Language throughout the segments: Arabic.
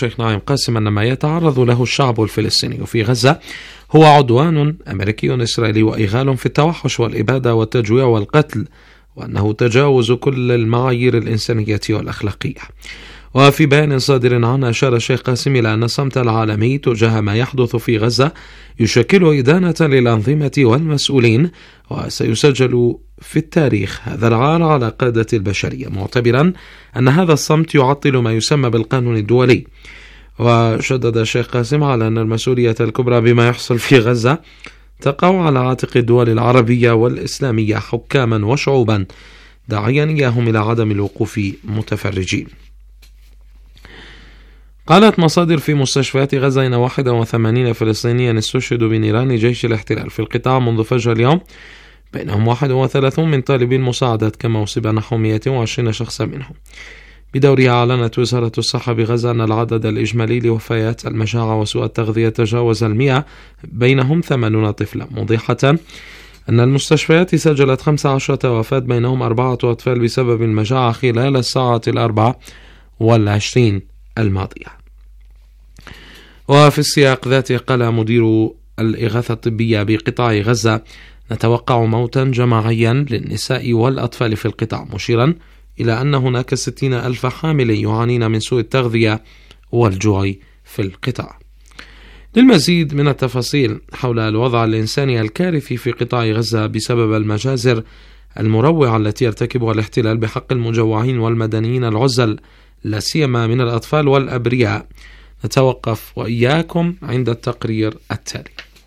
الشيخ ناعم قاسم أن ما يتعرض له الشعب الفلسطيني في غزة هو عدوان أمريكي إسرائيلي وإغال في التوحش والإبادة والتجويع والقتل، وأنه تجاوز كل المعايير الإنسانية والأخلاقية. وفي بيان صادر عنه أشار الشيخ قاسم إلى أن الصمت العالمي تجاه ما يحدث في غزة يشكل إدانة للأنظمة والمسؤولين، وسيسجل في التاريخ هذا العار على قادة البشرية، معتبرا أن هذا الصمت يعطل ما يسمى بالقانون الدولي. وشدد الشيخ قاسم على أن المسؤولية الكبرى بما يحصل في غزة تقع على عاتق الدول العربية والإسلامية حكاما وشعوبا، داعيا إياهم إلى عدم الوقوف متفرجين. قالت مصادر في مستشفيات غزة إن 81 فلسطينيا استشهدوا بنيران جيش الاحتلال في القطاع منذ فجر اليوم، بينهم 31 من طالبي المساعدات، كما أصيب نحو 120 شخصا منهم. بدورها أعلنت وزارة الصحة بغزة أن العدد الإجمالي لوفيات المجاعة وسوء التغذية تجاوز 100، بينهم 80 طفلا، موضحة أن المستشفيات سجلت 15 وفاة، بينهم 4 أطفال بسبب المجاعة خلال الساعات 24 الماضية. وفي السياق ذاته قال مدير الإغاثة الطبية بقطاع غزة: نتوقع موتا جماعيا للنساء والأطفال في القطاع، مشيرا إلى أن هناك 60,000 حامل يعانين من سوء التغذية والجوع في القطاع. للمزيد من التفاصيل حول الوضع الإنساني الكارثي في قطاع غزة بسبب المجازر المروعة التي يرتكبها الاحتلال بحق المجوعين والمدنيين العزل، لا سيما من الأطفال والأبرياء، نتوقف وإياكم عند التقرير التالي.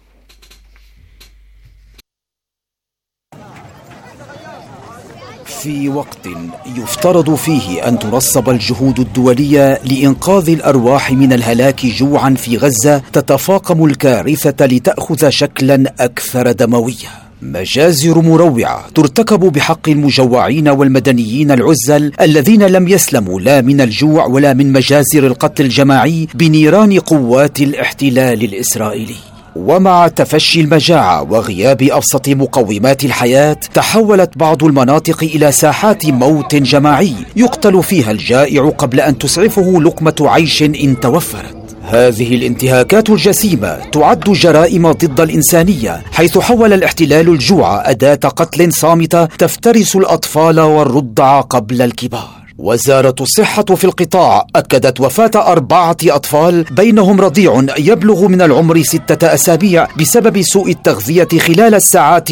في وقت يفترض فيه أن ترصب الجهود الدولية لإنقاذ الأرواح من الهلاك جوعا في غزة، تتفاقم الكارثة لتأخذ شكلا أكثر دموية. مجازر مروعة ترتكب بحق المجوعين والمدنيين العزل الذين لم يسلموا لا من الجوع ولا من مجازر القتل الجماعي بنيران قوات الاحتلال الإسرائيلي. ومع تفشي المجاعة وغياب أبسط مقومات الحياة، تحولت بعض المناطق إلى ساحات موت جماعي يقتل فيها الجائع قبل أن تسعفه لقمة عيش إن توفرت. هذه الانتهاكات الجسيمة تعد جرائم ضد الإنسانية، حيث حول الاحتلال الجوع أداة قتل صامتة تفترس الأطفال والرضع قبل الكبار. وزارة الصحة في القطاع أكدت وفاة 4 أطفال بينهم رضيع يبلغ من العمر 6 أسابيع بسبب سوء التغذية خلال الساعات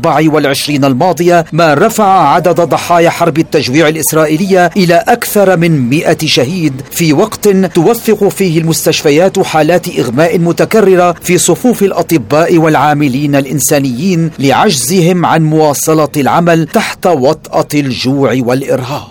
24 الماضية، ما رفع عدد ضحايا حرب التجويع الإسرائيلية إلى أكثر من 100 شهيد، في وقت توثق فيه المستشفيات حالات إغماء متكررة في صفوف الأطباء والعاملين الإنسانيين لعجزهم عن مواصلة العمل تحت وطأة الجوع والإرهاق.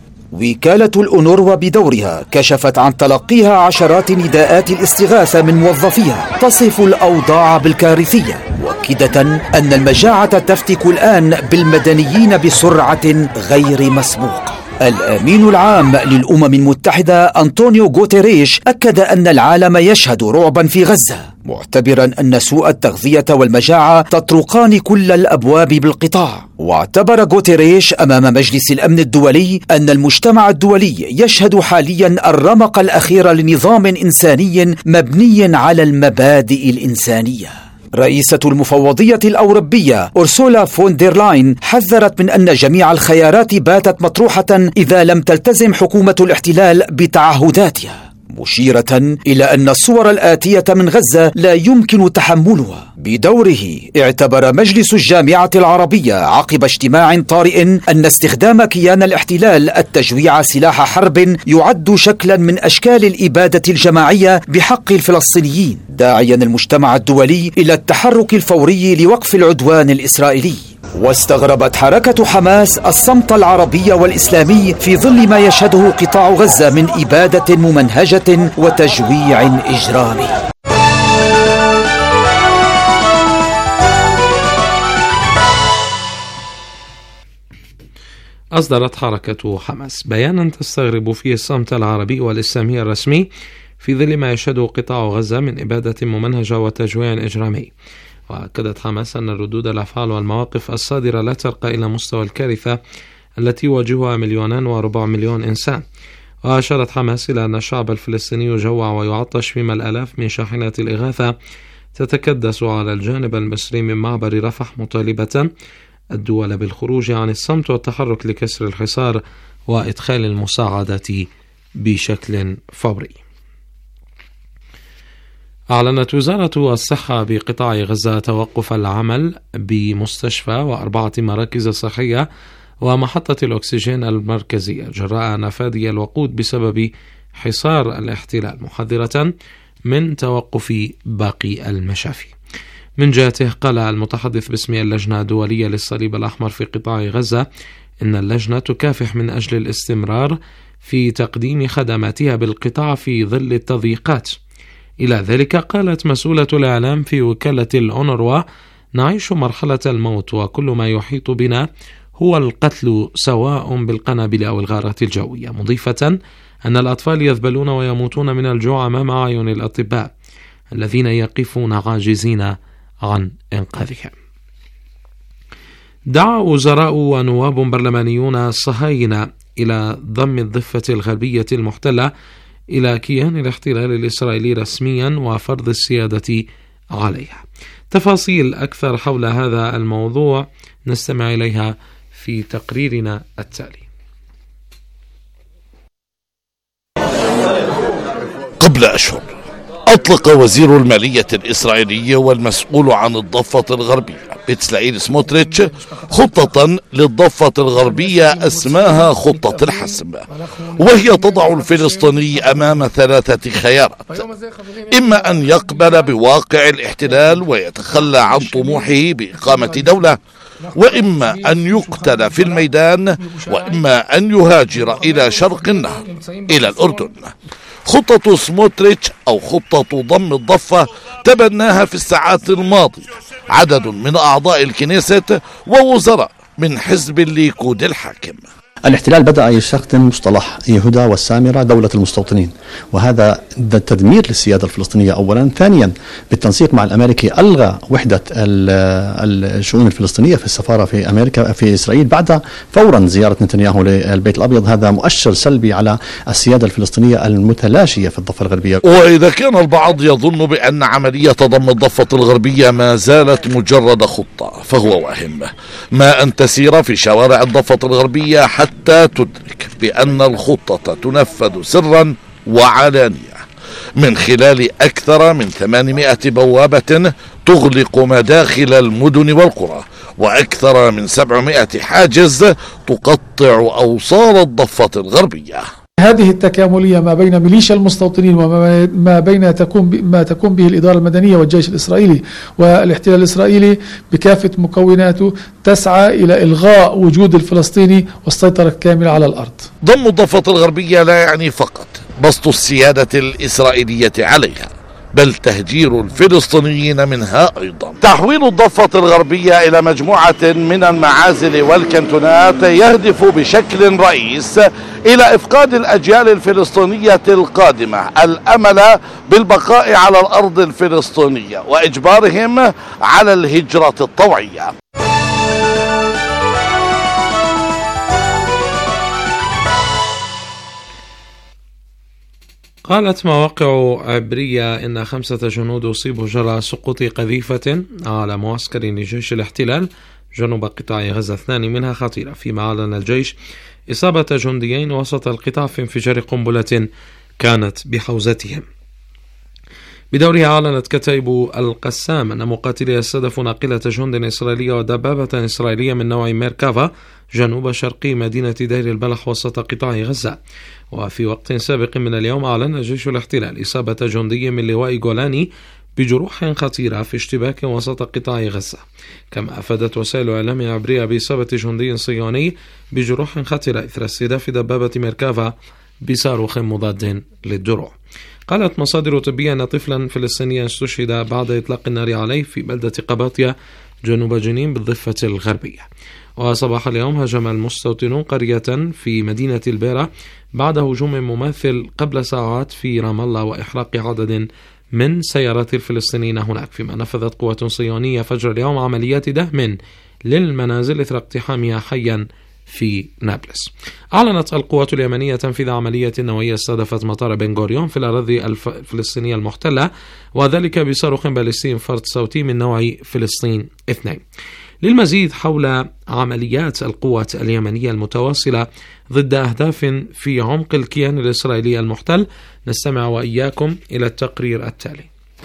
وكالة الأونروا بدورها كشفت عن تلقيها عشرات نداءات الاستغاثة من موظفيها تصف الأوضاع بالكارثية، مؤكدة أن المجاعة تفتك الآن بالمدنيين بسرعة غير مسبوقة. الأمين العام للأمم المتحدة أنطونيو غوتيريش أكد أن العالم يشهد رعبا في غزة، معتبرا أن سوء التغذية والمجاعة تطرقان كل الأبواب بالقطاع. واعتبر غوتيريش أمام مجلس الأمن الدولي أن المجتمع الدولي يشهد حاليا الرمق الأخير لنظام إنساني مبني على المبادئ الإنسانية. رئيسة المفوضية الأوروبية أورسولا فون دير لاين حذرت من أن جميع الخيارات باتت مطروحة إذا لم تلتزم حكومة الاحتلال بتعهداتها، مشيرة إلى أن الصور الآتية من غزة لا يمكن تحملها. بدوره اعتبر مجلس الجامعة العربية عقب اجتماع طارئ أن استخدام كيان الاحتلال التجويع سلاح حرب يعد شكلا من أشكال الإبادة الجماعية بحق الفلسطينيين، داعيا المجتمع الدولي إلى التحرك الفوري لوقف العدوان الإسرائيلي. واستغربت حركة حماس الصمت العربي والإسلامي في ظل ما يشهده قطاع غزة من إبادة ممنهجة وتجويع إجرامي. أصدرت حركة حماس بيانا تستغرب فيه الصمت العربي والإسلامي الرسمي في ظل ما يشهده قطاع غزة من إبادة ممنهجة وتجويع إجرامي. وأكدت حماس أن ردود الأفعال والمواقف الصادرة لا ترقى إلى مستوى الكارثة التي يواجهها 2.4 مليون إنسان. وأشارت حماس إلى أن الشعب الفلسطيني يجوع ويعطش، فيما الآلاف من شاحنات الإغاثة تتكدس على الجانب المصري من معبر رفح، مطالبة الدول بالخروج عن الصمت والتحرك لكسر الحصار وإدخال المساعدات بشكل فوري. أعلنت وزارة الصحة بقطاع غزة توقف العمل بمستشفى و4 مراكز صحية ومحطة الأكسجين المركزية جراء نفاذ الوقود بسبب حصار الاحتلال، محذرة من توقف باقي المشافي. من جهته قال المتحدث باسم اللجنة الدولية للصليب الأحمر في قطاع غزة إن اللجنة تكافح من أجل الاستمرار في تقديم خدماتها بالقطاع في ظل التضييقات. إلى ذلك قالت مسؤولة الإعلام في وكالة الأونروا: نعيش مرحلة الموت وكل ما يحيط بنا هو القتل، سواء بالقنابل أو الغارات الجوية، مضيفة أن الأطفال يذبلون ويموتون من الجوع أمام أعين الأطباء الذين يقفون عاجزين عن إنقاذهم. دعا وزراء ونواب برلمانيون صهاينة إلى ضم الضفة الغربية المحتلة إلى كيان الاحتلال الإسرائيلي رسميا وفرض السيادة عليها. تفاصيل أكثر حول هذا الموضوع نستمع إليها في تقريرنا التالي. قبل أشهر أطلق وزير المالية الإسرائيلي والمسؤول عن الضفة الغربية بتسلائيل سموتريتش خطة للضفة الغربية اسماها خطة الحسم، وهي تضع الفلسطيني أمام 3 خيارات: إما أن يقبل بواقع الاحتلال ويتخلى عن طموحه بإقامة دولة، وإما أن يقتل في الميدان، وإما أن يهاجر إلى شرق النهر إلى الأردن. خطة سموتريتش أو خطة ضم الضفة تبناها في الساعات الماضية عدد من أعضاء الكنيست ووزراء من حزب الليكود الحاكم. الاحتلال بدأ يستخدم مصطلح يهودا والسامرة دولة المستوطنين، وهذا تدمير للسيادة الفلسطينية أولا. ثانيا بالتنسيق مع الأمريكي ألغى وحدة الشؤون الفلسطينية في السفارة في أمريكا في إسرائيل بعد فورا زيارة نتنياهو للبيت الأبيض. هذا مؤشر سلبي على السيادة الفلسطينية المتلاشية في الضفة الغربية. وإذا كان البعض يظن بأن عملية ضم الضفة الغربية ما زالت مجرد خطة، فهو واهم. ما أن تسير في شوارع الضفة الغربية حتى تدرك بأن الخطة تنفذ سرا وعلانية من خلال أكثر من 800 بوابة تغلق مداخل المدن والقرى، وأكثر من 700 حاجز تقطع أوصال الضفة الغربية. هذه التكاملية ما بين ميليشيا المستوطنين وما بين ما تقوم به الإدارة المدنية والجيش الإسرائيلي والاحتلال الإسرائيلي بكافة مكوناته تسعى إلى إلغاء وجود الفلسطيني والسيطرة الكاملة على الأرض. ضم الضفة الغربية لا يعني فقط بسط السيادة الإسرائيلية عليها، بل تهجير الفلسطينيين منها أيضا. تحويل الضفة الغربية إلى مجموعة من المعازل والكنتونات يهدف بشكل رئيس إلى إفقاد الأجيال الفلسطينية القادمة الأمل بالبقاء على الأرض الفلسطينية وإجبارهم على الهجرة الطوعية. قالت مواقع عبرية إن 5 جنود أصيبوا جراء سقوط قذيفة على معسكر لجيش الاحتلال جنوب قطاع غزة، 2 منها خطيرة، فيما أعلن الجيش إصابة جنديين وسط القطاع في انفجار قنبلة كانت بحوزتهم. بدورها أعلنت كتائب القسام أن مقاتلي استهدفوا ناقلة جند إسرائيلية ودبابة إسرائيلية من نوع ميركافا جنوب شرقي مدينة دير البلح وسط قطاع غزة. وفي وقت سابق من اليوم أعلن جيش الاحتلال إصابة جندي من لواء جولاني بجروح خطيرة في اشتباك وسط قطاع غزة، كما أفادت وسائل إعلام عبرية بإصابة جندي صهيوني بجروح خطيرة إثر استهداف دبابة ميركافا بصاروخ مضاد للدروع. قالت مصادر طبية أن طفلا فلسطينيا استشهد بعد إطلاق النار عليه في بلدة قباطية جنوب جنين بالضفة الغربية. وصباح اليوم هجم المستوطنون قرية في مدينة البيرة بعد هجوم مماثل قبل ساعات في رام الله وإحراق عدد من سيارات الفلسطينيين هناك، فيما نفذت قوات صهيونية فجر اليوم عمليات دهم للمنازل إثر اقتحامها حيا في نابلس. أعلنت القوات اليمنية تنفيذ عملية نووية استهدفت مطار بن غوريون في الأراضي الفلسطينية المحتلة، وذلك بصاروخ باليستي فرد صوتي من نوع فلسطين 2. للمزيد حول عمليات القوات اليمنية المتواصلة ضد أهداف في عمق الكيان الإسرائيلي المحتل، نستمع وإياكم إلى التقرير التالي.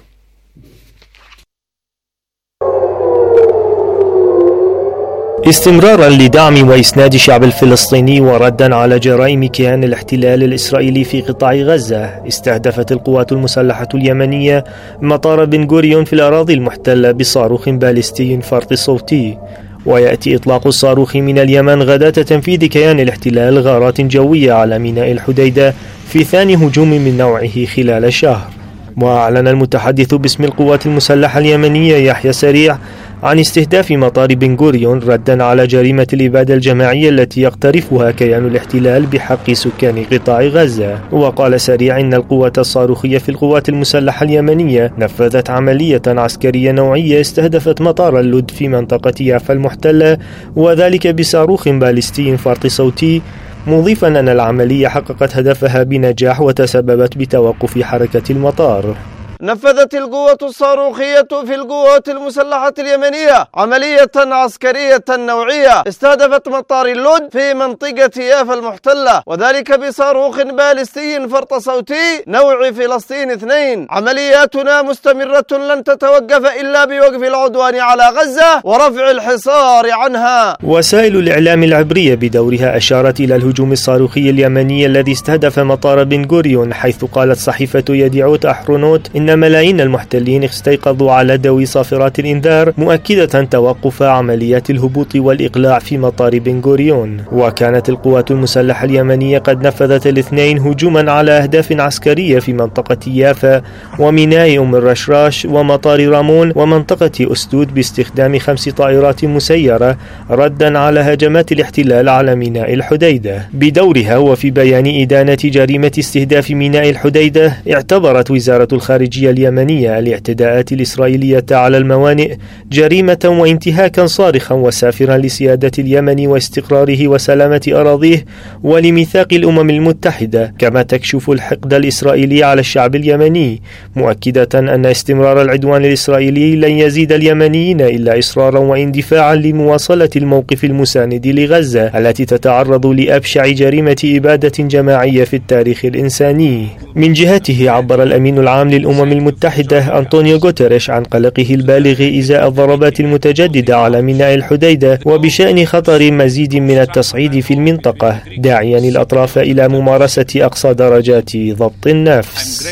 استمرارا لدعم وإسناد الشعب الفلسطيني وردا على جرائم كيان الاحتلال الإسرائيلي في قطاع غزة، استهدفت القوات المسلحة اليمنية مطار بن غوريون في الأراضي المحتلة بصاروخ باليستي فرط صوتي. ويأتي إطلاق الصاروخ من اليمن غداة تنفيذ كيان الاحتلال غارات جوية على ميناء الحديدة في ثاني هجوم من نوعه خلال شهر. وأعلن المتحدث باسم القوات المسلحة اليمنية يحيى سريع عن استهداف مطار بن غوريون ردا على جريمة الإبادة الجماعية التي يقترفها كيان الاحتلال بحق سكان قطاع غزة. وقال سريع إن القوة الصاروخية في القوات المسلحة اليمنية نفذت عملية عسكرية نوعية استهدفت مطار اللد في منطقة يافا المحتلة، وذلك بصاروخ باليستي فرط صوتي، مضيفا أن العملية حققت هدفها بنجاح وتسببت بتوقف حركة المطار. نفذت القوة الصاروخية في القوات المسلحة اليمنية عملية عسكرية نوعية استهدفت مطار اللد في منطقة يافا المحتلة، وذلك بصاروخ باليستي فرط صوتي نوع فلسطين 2. عملياتنا مستمرة لن تتوقف إلا بوقف العدوان على غزة ورفع الحصار عنها. وسائل الإعلام العبرية بدورها أشارت إلى الهجوم الصاروخي اليمني الذي استهدف مطار بن غوريون، حيث قالت صحيفة يديعوت أحرونوت إن ملايين المحتلين استيقظوا على دوي صافرات الإنذار، مؤكدة توقف عمليات الهبوط والإقلاع في مطار بن غوريون. وكانت القوات المسلحة اليمنية قد نفذت الاثنين هجوما على أهداف عسكرية في منطقة يافا وميناء أم الرشراش ومطار رامون ومنطقة أسدود باستخدام 5 طائرات مسيرة ردا على هجمات الاحتلال على ميناء الحديدة. بدورها وفي بيان إدانة جريمة استهداف ميناء الحديدة، اعتبرت وزارة الخارجية اليمنية الاعتداءات الإسرائيلية على الموانئ جريمة وانتهاكا صارخا وسافرا لسيادة اليمن واستقراره وسلامة أراضيه ولميثاق الأمم المتحدة، كما تكشف الحقد الإسرائيلي على الشعب اليمني، مؤكدة أن استمرار العدوان الإسرائيلي لن يزيد اليمنيين إلا إصرارا واندفاعا لمواصلة الموقف المساند لغزة التي تتعرض لأبشع جريمة إبادة جماعية في التاريخ الإنساني. من جهته عبر الأمين العام للأمم المتحدة أنطونيو غوتيريش عن قلقه البالغ إزاء الضربات المتجددة على ميناء الحديدة وبشأن خطر مزيد من التصعيد في المنطقة، داعيا الأطراف إلى ممارسة أقصى درجات ضبط النفس.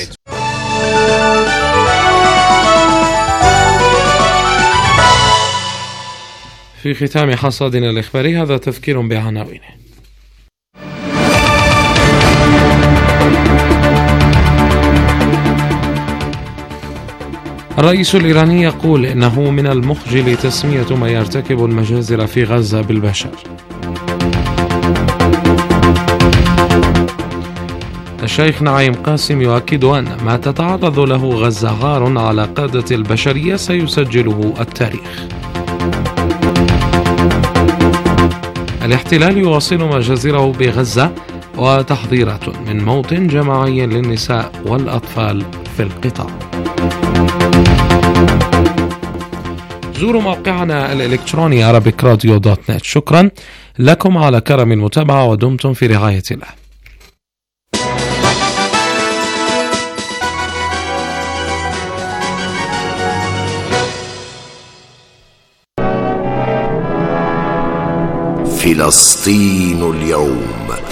في ختام حصادنا الإخباري هذا تذكير بعناوينه. الرئيس الإيراني يقول إنه من المخجل تسمية ما يرتكب المجازر في غزة بالبشر. الشيخ نعيم قاسم يؤكد أن ما تتعرض له غزة غار على قادة البشرية سيسجله التاريخ. الاحتلال يواصل مجازره بغزة وتحضيرات من موت جماعي للنساء والأطفال في القطاع. زوروا موقعنا الإلكتروني arabicradio.net. شكرا لكم على كرم المتابعة ودمتم في رعاية الله. فلسطين اليوم.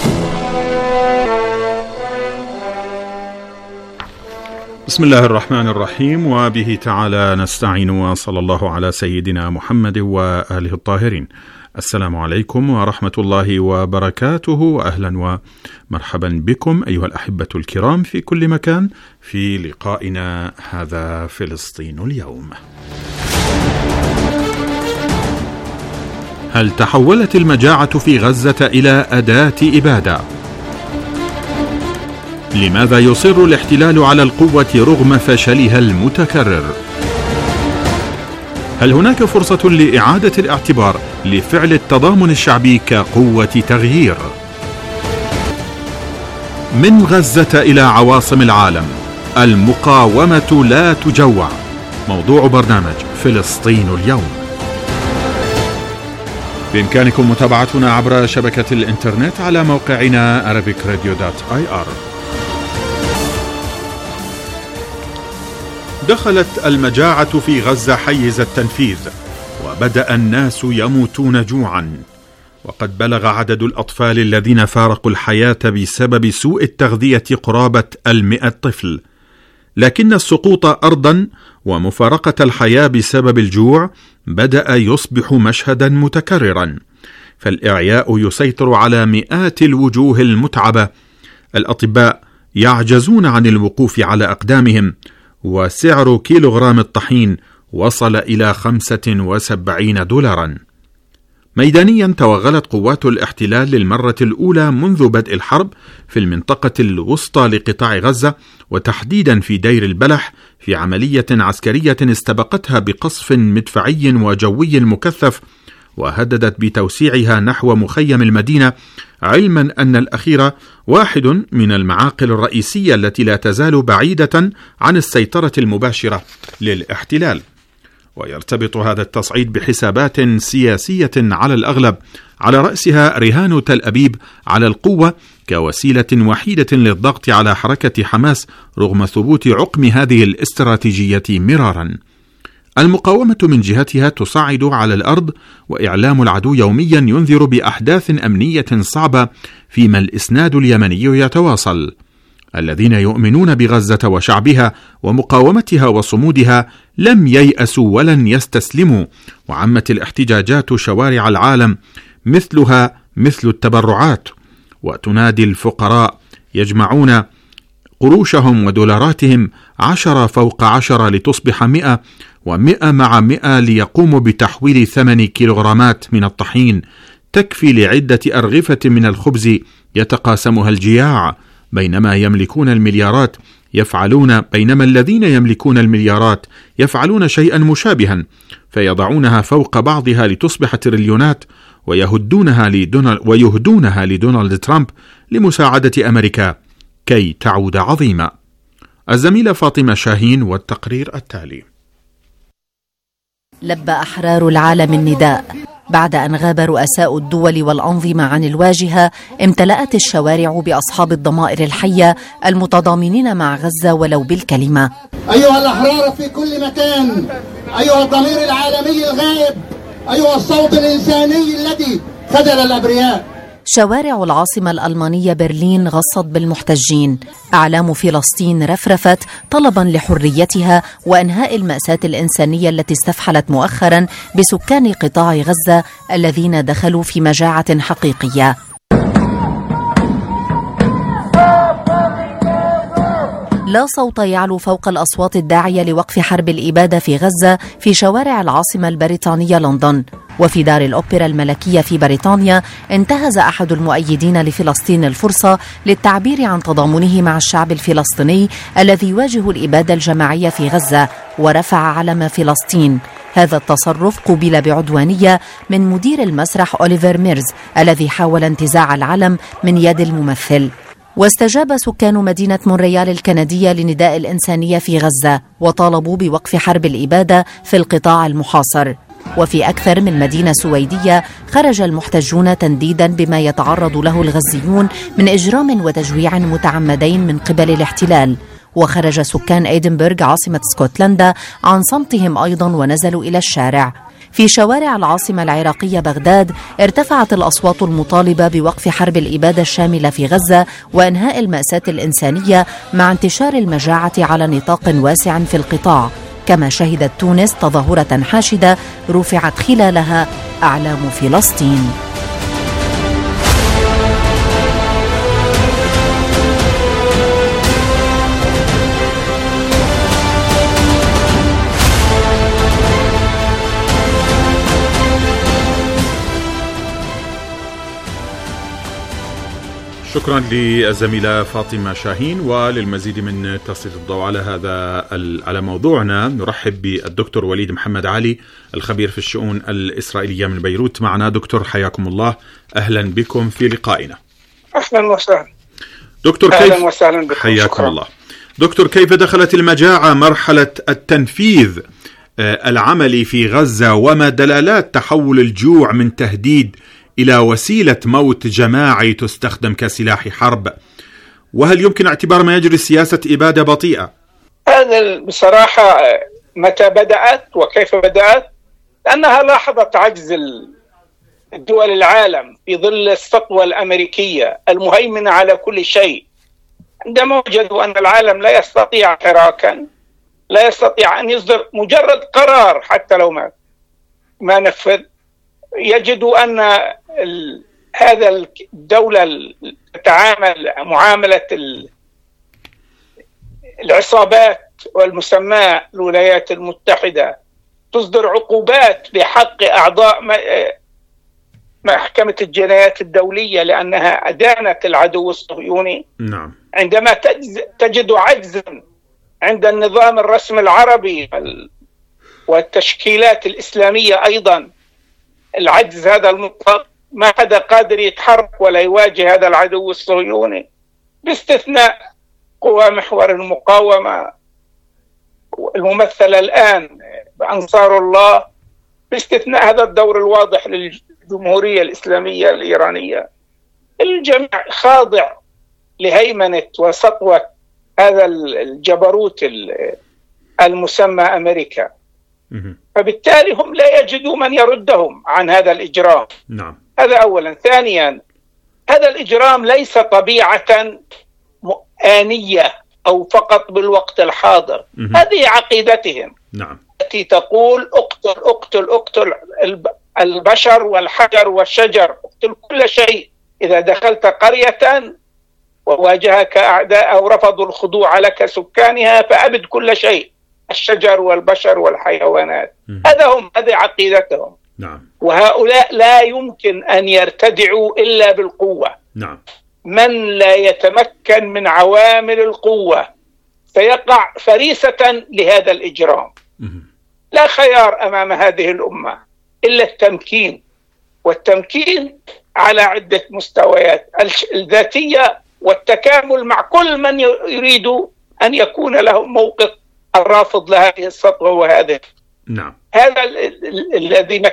بسم الله الرحمن الرحيم، وبه تعالى نستعين، وصلى الله على سيدنا محمد وآله الطاهرين. السلام عليكم ورحمة الله وبركاته، أهلا ومرحبا بكم أيها الأحبة الكرام في كل مكان في لقائنا هذا فلسطين اليوم. هل تحولت المجاعة في غزة إلى أداة إبادة؟ لماذا يصر الاحتلال على القوة رغم فشلها المتكرر؟ هل هناك فرصة لإعادة الاعتبار لفعل التضامن الشعبي كقوة تغيير؟ من غزة إلى عواصم العالم، المقاومة لا تجوع. موضوع برنامج فلسطين اليوم. بإمكانكم متابعتنا عبر شبكة الإنترنت على موقعنا arabicradio.ir. دخلت المجاعة في غزة حيز التنفيذ، وبدأ الناس يموتون جوعا، وقد بلغ عدد الأطفال الذين فارقوا الحياة بسبب سوء التغذية قرابة 100 طفل. لكن السقوط أرضا ومفارقة الحياة بسبب الجوع بدأ يصبح مشهدا متكررا، فالإعياء يسيطر على مئات الوجوه المتعبة. الأطباء يعجزون عن الوقوف على أقدامهم، وسعر كيلوغرام الطحين وصل إلى 75 دولارا. ميدانيا توغلت قوات الاحتلال للمرة الأولى منذ بدء الحرب في المنطقة الوسطى لقطاع غزة، وتحديدا في دير البلح، في عملية عسكرية استبقتها بقصف مدفعي وجوي مكثف، وهددت بتوسيعها نحو مخيم المدينة، علما أن الأخير واحد من المعاقل الرئيسية التي لا تزال بعيدة عن السيطرة المباشرة للاحتلال. ويرتبط هذا التصعيد بحسابات سياسية على الأغلب، على رأسها رهان تل أبيب على القوة كوسيلة وحيدة للضغط على حركة حماس رغم ثبوت عقم هذه الاستراتيجية مرارا. المقاومة من جهتها تصعد على الأرض، وإعلام العدو يوميا ينذر بأحداث أمنية صعبة، فيما الإسناد اليمني يتواصل. الذين يؤمنون بغزة وشعبها ومقاومتها وصمودها لم ييأسوا ولن يستسلموا، وعمت الاحتجاجات شوارع العالم، مثلها مثل التبرعات، وتنادي الفقراء يجمعون قروشهم ودولاراتهم 10 فوق 10 لتصبح 100، و100 مع 100 ليقوموا بتحويل 8 كيلوغرامات من الطحين تكفي لعدة أرغفة من الخبز يتقاسمها الجياع، بينما الذين يملكون المليارات يفعلون شيئا مشابها، فيضعونها فوق بعضها لتصبح تريليونات، ويهدونها لدونالد ترامب لمساعدة أمريكا كي تعود عظيمة. الزميلة فاطمة شاهين والتقرير التالي. لبى أحرار العالم النداء. بعد أن غاب رؤساء الدول والأنظمة عن الواجهة، امتلأت الشوارع بأصحاب الضمائر الحية المتضامنين مع غزة ولو بالكلمة. أيها الأحرار في كل مكان، أيها الضمير العالمي الغائب، أيها الصوت الإنساني الذي خذل الأبرياء. شوارع العاصمة الألمانية برلين غصت بالمحتجين، أعلام فلسطين رفرفت طلبا لحريتها وإنهاء المأساة الإنسانية التي استفحلت مؤخرا بسكان قطاع غزة الذين دخلوا في مجاعة حقيقية. لا صوت يعلو فوق الأصوات الداعية لوقف حرب الإبادة في غزة في شوارع العاصمة البريطانية لندن. وفي دار الأوبرا الملكية في بريطانيا انتهز أحد المؤيدين لفلسطين الفرصة للتعبير عن تضامنه مع الشعب الفلسطيني الذي يواجه الإبادة الجماعية في غزة، ورفع علم فلسطين. هذا التصرف قوبل بعدوانية من مدير المسرح أوليفر ميرز الذي حاول انتزاع العلم من يد الممثل. واستجاب سكان مدينة مونريال الكندية لنداء الإنسانية في غزة، وطالبوا بوقف حرب الإبادة في القطاع المحاصر. وفي أكثر من مدينة سويدية خرج المحتجون تنديدا بما يتعرض له الغزيون من إجرام وتجويع متعمدين من قبل الاحتلال. وخرج سكان إدنبرغ عاصمة اسكتلندا عن صمتهم أيضا ونزلوا إلى الشارع. في شوارع العاصمة العراقية بغداد ارتفعت الأصوات المطالبة بوقف حرب الإبادة الشاملة في غزة وإنهاء المأساة الإنسانية مع انتشار المجاعة على نطاق واسع في القطاع. كما شهدت تونس تظاهرة حاشدة رفعت خلالها أعلام فلسطين. شكرا للزميلة فاطمة شاهين. وللمزيد من تسليط الضوء على موضوعنا نرحب بالدكتور وليد محمد علي الخبير في الشؤون الإسرائيلية من بيروت معنا. دكتور حياكم الله، أهلا بكم في لقائنا. أهلا وسهلا دكتور، أهلا وسهلا بكم. حياكم شكرا. الله. دكتور، كيف دخلت المجاعة مرحلة التنفيذ العملي في غزة، وما دلالات تحول الجوع من تهديد إلى وسيلة موت جماعي تستخدم كسلاح حرب؟ وهل يمكن اعتبار ما يجري سياسة إبادة بطيئة؟ هذا بصراحة متى بدأت وكيف بدأت؟ لأنها لاحظت عجز دول العالم في ظل السطوة الأمريكية المهيمنة على كل شيء. عندما وجدوا أن العالم لا يستطيع حراكا، لا يستطيع أن يصدر مجرد قرار حتى لو ما نفذ، يجدوا أن هذا الدولة تتعامل معاملة العصابات والمسمى الولايات المتحدة، تصدر عقوبات بحق أعضاء محكمة الجنايات الدولية لأنها أدانت العدو الصهيوني. نعم. عندما تجد عجزا عند النظام الرسمي العربي والتشكيلات الإسلامية أيضا، العجز هذا المطلق، ما حدا قادر يتحرك ولا يواجه هذا العدو الصهيوني باستثناء قوى محور المقاومة الممثلة الآن بأنصار الله، باستثناء هذا الدور الواضح للجمهورية الإسلامية الإيرانية. الجميع خاضع لهيمنة وسطوة هذا الجبروت المسمى أمريكا، فبالتالي هم لا يجدوا من يردهم عن هذا الإجرام. نعم. هذا أولا. ثانيا، هذا الإجرام ليس طبيعة آنية أو فقط بالوقت الحاضر. هذه عقيدتهم. نعم. التي تقول اقتل اقتل اقتل البشر والحجر والشجر، اقتل كل شيء. إذا دخلت قرية وواجهك أعداء أو رفضوا الخضوع لك سكانها فأبد كل شيء، الشجر والبشر والحيوانات. هذه عقيدتهم. نعم. وهؤلاء لا يمكن أن يرتدعوا إلا بالقوة. نعم. من لا يتمكن من عوامل القوة سيقع فريسة لهذا الإجرام. لا خيار أمام هذه الأمة إلا التمكين، والتمكين على عدة مستويات: الذاتية والتكامل مع كل من يريد أن يكون له موقف الرافض لهذه السطوة وهذه. نعم. هذا الذي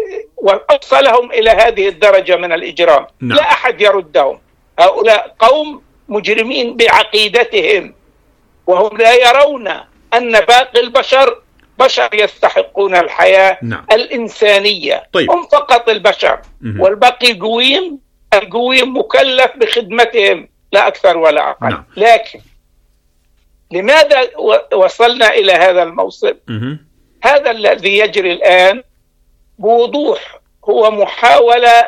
وصلهم إلى هذه الدرجة من الإجرام. نعم. لا أحد يردهم. هؤلاء قوم مجرمين بعقيدتهم، وهم لا يرون أن باقي البشر بشر يستحقون الحياة. نعم. الإنسانية. طيب. هم فقط البشر والباقي قويم. القويم مكلف بخدمتهم لا أكثر ولا أقل. نعم. لكن لماذا وصلنا إلى هذا الموصل؟ هذا الذي يجري الآن بوضوح هو محاولة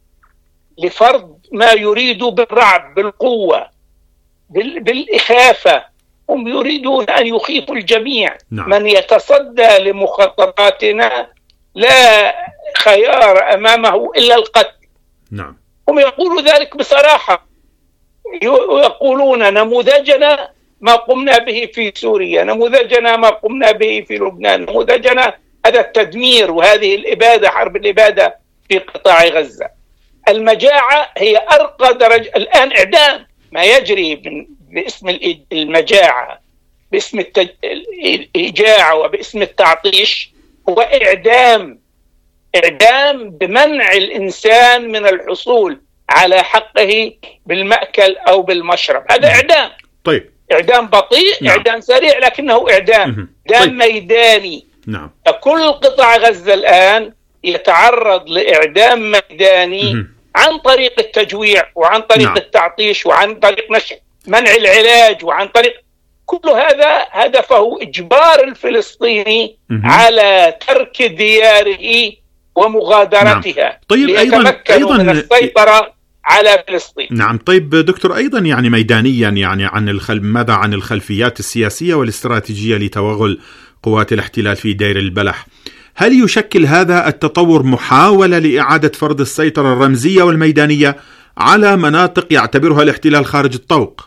لفرض ما يريد بالرعب، بالقوة، بالإخافة. هم يريدون أن يخيفوا الجميع. نعم. من يتصدى لمخططاتنا لا خيار أمامه إلا القتل. نعم. هم يقولوا ذلك بصراحة، يقولون نموذجنا ما قمنا به في سوريا، نموذجنا ما قمنا به في لبنان، نموذجنا هذا التدمير وهذه الإبادة، حرب الإبادة في قطاع غزة. المجاعة هي أرقى درجة الآن. إعدام ما يجري باسم المجاعة، باسم الإجاعة وباسم التعطيش هو إعدام بمنع الإنسان من الحصول على حقه بالمأكل أو بالمشرب. هذا إعدام. طيب. إعدام بطيء. نعم. إعدام سريع لكنه إعدام. طيب. ميداني. نعم. كل قطاع غزة الآن يتعرض لإعدام ميداني عن طريق التجويع وعن طريق نعم. التعطيش وعن طريق منع العلاج وعن طريق كل هذا هدفه إجبار الفلسطيني على ترك دياره ومغادرتها. نعم. طيب. ليتمكنوا من السيطرة على فلسطين. نعم. طيب دكتور، أيضا يعني ميدانيا يعني ماذا عن الخلفيات السياسية والاستراتيجية لتوغل قوات الاحتلال في دير البلح؟ هل يشكل هذا التطور محاولة لإعادة فرض السيطرة الرمزية والميدانية على مناطق يعتبرها الاحتلال خارج الطوق.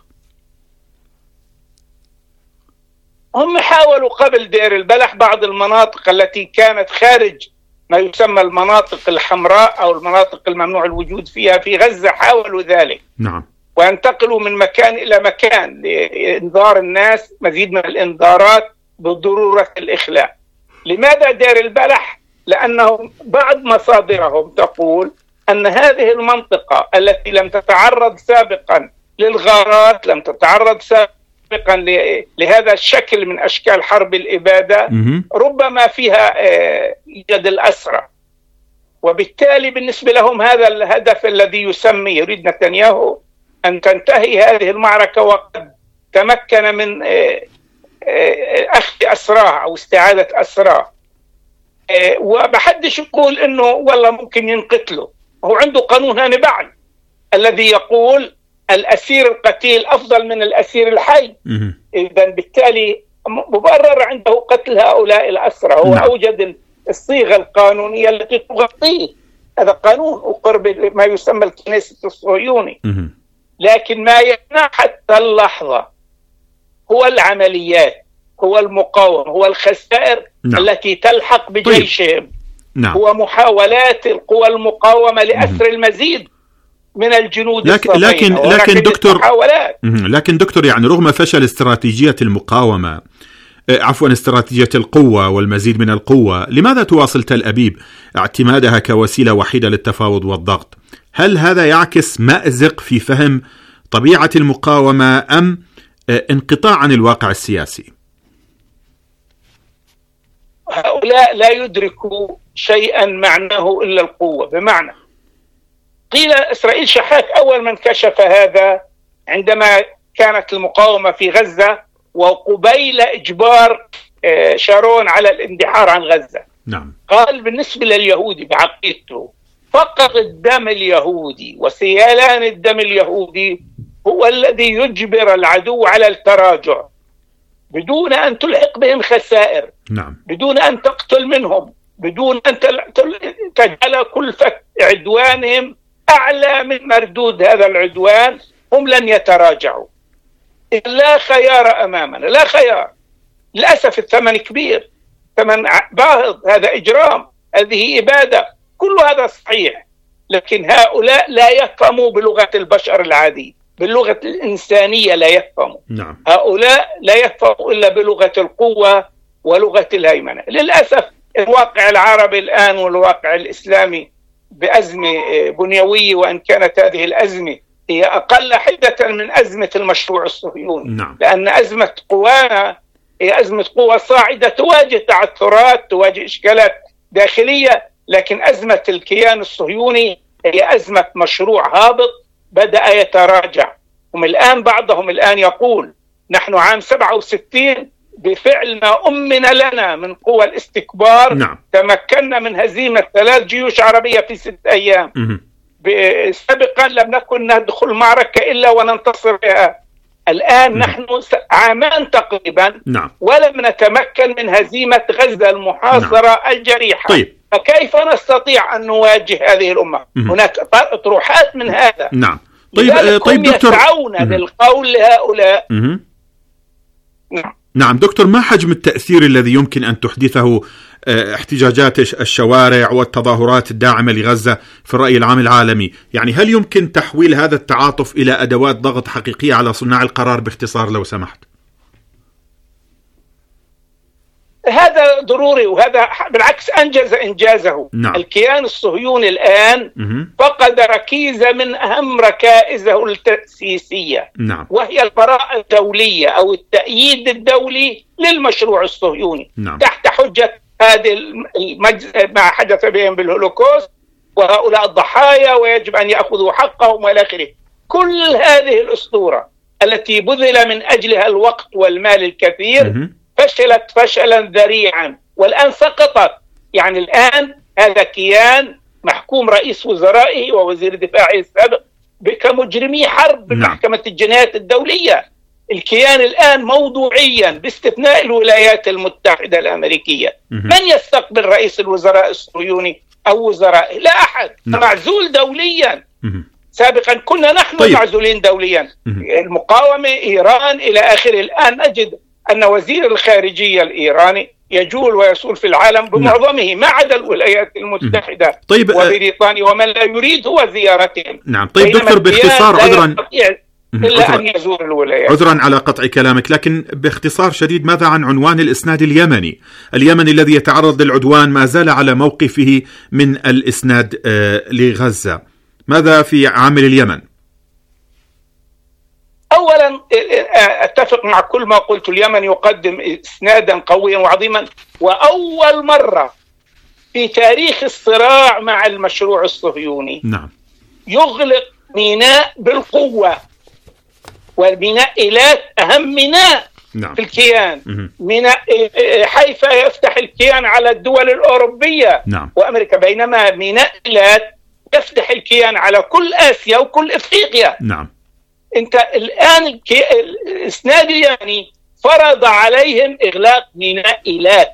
هم حاولوا قبل دير البلح بعض المناطق التي كانت خارج ما يسمى المناطق الحمراء أو المناطق الممنوع الوجود فيها في غزة، حاولوا ذلك. نعم. وانتقلوا من مكان إلى مكان لإنذار الناس، مزيد من الإنذارات بضرورة الإخلاء. لماذا دير البلح؟ لأنه بعض مصادرهم تقول أن هذه المنطقة التي لم تتعرض سابقا للغارات، لم تتعرض سابقا لهذا الشكل من أشكال حرب الإبادة، ربما فيها يد الأسرى، وبالتالي بالنسبة لهم هذا الهدف الذي يريد نتنياهو أن تنتهي هذه المعركة وقد تمكن من أخذ أسراه أو استعادة أسراه. ومحدش يقول إنه والله ممكن ينقتله، هو عنده قانون هانيبال الذي يقول الأسير القتيل أفضل من الأسير الحي. إذن بالتالي مبرر عنده قتل هؤلاء الأسرى. هو أوجد الصيغة القانونية التي تغطيه. هذا قانون أقر ما يسمى الكنيسة الصهيوني. لكن ما يمنع حتى اللحظة هو العمليات، هو المقاومة، هو الخسائر التي تلحق بجيشهم. هو محاولات القوى المقاومة لأسر المزيد من الجنود لكن دكتور يعني رغم فشل استراتيجية المقاومة، استراتيجية القوة والمزيد من القوة، لماذا تواصل تل أبيب اعتمادها كوسيلة وحيدة للتفاوض والضغط؟ هل هذا يعكس مأزق في فهم طبيعة المقاومة أم انقطاع عن الواقع السياسي؟ هؤلاء لا يدركوا شيئا معناه إلا القوة. بمعنى قيل إسرائيل شحات أول من كشف هذا عندما كانت المقاومة في غزة وقبيل إجبار شارون على الاندحار عن غزة. قال بالنسبة لليهودي بعقيدته فقط الدم اليهودي وسيلان الدم اليهودي هو الذي يجبر العدو على التراجع بدون أن تلحق بهم خسائر، بدون أن تقتل منهم، بدون أن تجعل كلفة عدوانهم أعلى من مردود هذا العدوان. هم لن يتراجعوا. لا خيار أمامنا، لا خيار. للأسف الثمن كبير، ثمن باهظ، هذا إجرام، هذه إبادة، كل هذا صحيح. لكن هؤلاء لا يفهموا بلغة البشر العادي، باللغة الإنسانية لا يفهموا. هؤلاء لا يفهموا إلا بلغة القوة ولغة الهيمنة. للأسف الواقع العربي الآن والواقع الإسلامي بأزمة بنيوية، وإن كانت هذه الأزمة هي أقل حدة من أزمة المشروع الصهيوني. لأن أزمة قوانا هي أزمة قوة صاعدة تواجه تعثرات، تواجه إشكالات داخلية، لكن أزمة الكيان الصهيوني هي أزمة مشروع هابط بدأ يتراجع. بعضهم الآن يقول نحن عام 67 بفعل ما أمن لنا من قوى الاستكبار تمكنا من هزيمة 3 جيوش عربية في 6 أيام. سابقا لم نكن ندخل معركة إلا وننتصر بها. الآن نحن عامان تقريبا ولم نتمكن من هزيمة غزة المحاصرة الجريحة. فكيف نستطيع أن نواجه هذه الأمة؟ هناك أطروحات من هذا. طيب دكتور، يسعون للقول لهؤلاء. نعم دكتور، ما حجم التأثير الذي يمكن أن تحدثه احتجاجات الشوارع والتظاهرات الداعمة لغزة في الرأي العام العالمي؟ يعني هل يمكن تحويل هذا التعاطف إلى أدوات ضغط حقيقية على صناع القرار باختصار لو سمحت؟ هذا ضروري، وهذا بالعكس أنجز إنجازه. الكيان الصهيوني الآن فقد ركيزة من أهم ركائزه التأسيسية، وهي البراءة الدولية أو التأييد الدولي للمشروع الصهيوني تحت حجة هذه ما حدث بهم بالهولوكوست وهؤلاء الضحايا ويجب أن يأخذوا حقهم وإلى آخره. كل هذه الأسطورة التي بذل من أجلها الوقت والمال الكثير فشلت فشلا ذريعا، والآن سقطت. يعني الآن هذا كيان محكوم رئيس وزرائه ووزير دفاعه السابق كمجرمي حرب بمحكمة الجنايات الدولية. الكيان الآن موضوعيا باستثناء الولايات المتحدة الأمريكية من يستقبل رئيس الوزراء الصهيوني أو وزرائه؟ لا أحد. معزول دوليا. سابقا كنا نحن المعزولين دوليا، المقاومة، إيران إلى آخره. الآن نجد أن وزير الخارجية الإيراني يجول ويسول في العالم بمعظمه ما عدا الولايات المتحدة وبريطانيا، ومن لا يريد هو زيارتهم. نعم. طيب دكتور، باختصار إلا أن يزور الولايات. عذرا على قطع كلامك، لكن باختصار شديد، ماذا عن عنوان الإسناد اليمني؟ اليمن الذي يتعرض للعدوان ما زال على موقفه من الإسناد لغزة، ماذا في عامل اليمن؟ أولا أتفق مع كل ما قلت، اليمن يقدم إسنادا قويا وعظيما، وأول مرة في تاريخ الصراع مع المشروع الصهيوني يغلق ميناء بالقوة، والميناء إيلات أهم ميناء في الكيان. ميناء حيفا يفتح الكيان على الدول الأوروبية وأمريكا، بينما ميناء إيلات يفتح الكيان على كل آسيا وكل إفريقيا. انت الآن الإسناد اليمني فرض عليهم إغلاق ميناء إيلات،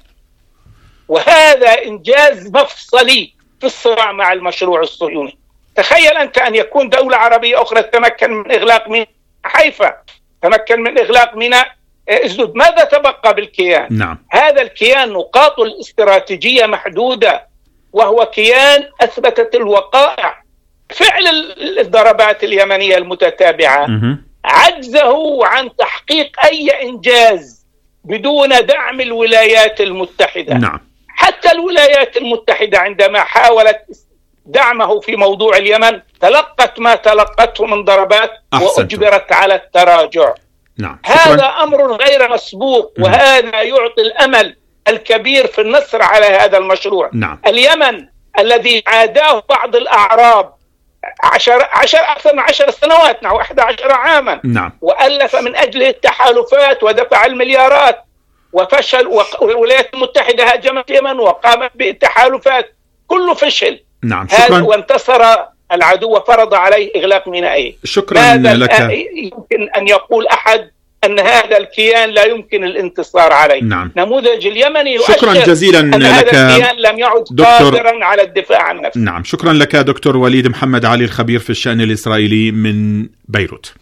وهذا إنجاز مفصلي في الصراع مع المشروع الصهيوني. تخيل أنت أن يكون دولة عربية أخرى تمكن من إغلاق ميناء حيفا، تمكن من إغلاق ميناء أسدود، ماذا تبقى بالكيان؟ هذا الكيان نقاطه الاستراتيجية محدودة، وهو كيان أثبتت الوقائع فعل الضربات اليمنية المتتابعة عجزه عن تحقيق أي إنجاز بدون دعم الولايات المتحدة. حتى الولايات المتحدة عندما حاولت دعمه في موضوع اليمن تلقت ما تلقته من ضربات وأجبرت على التراجع. هذا أمر غير مسبوق، وهذا يعطي الأمل الكبير في النصر على هذا المشروع. اليمن الذي عاداه بعض الأعراب أكثر من 10 سنوات، نحو 11 عاما، وألف من أجله التحالفات ودفع المليارات، وفشل، والولايات المتحدة هاجمت اليمن وقامت بالتحالفات، كله فشل. وانتصر العدو وفرض عليه إغلاق مينائه. شكرا لك. يمكن أن يقول أحد أن هذا الكيان لا يمكن الانتصار عليه. نموذج اليمني شكرا جزيلا أن لك. هذا الكيان لم يعد قادرا على الدفاع عن نفسه. شكرا لك دكتور وليد محمد علي، الخبير في الشأن الإسرائيلي من بيروت.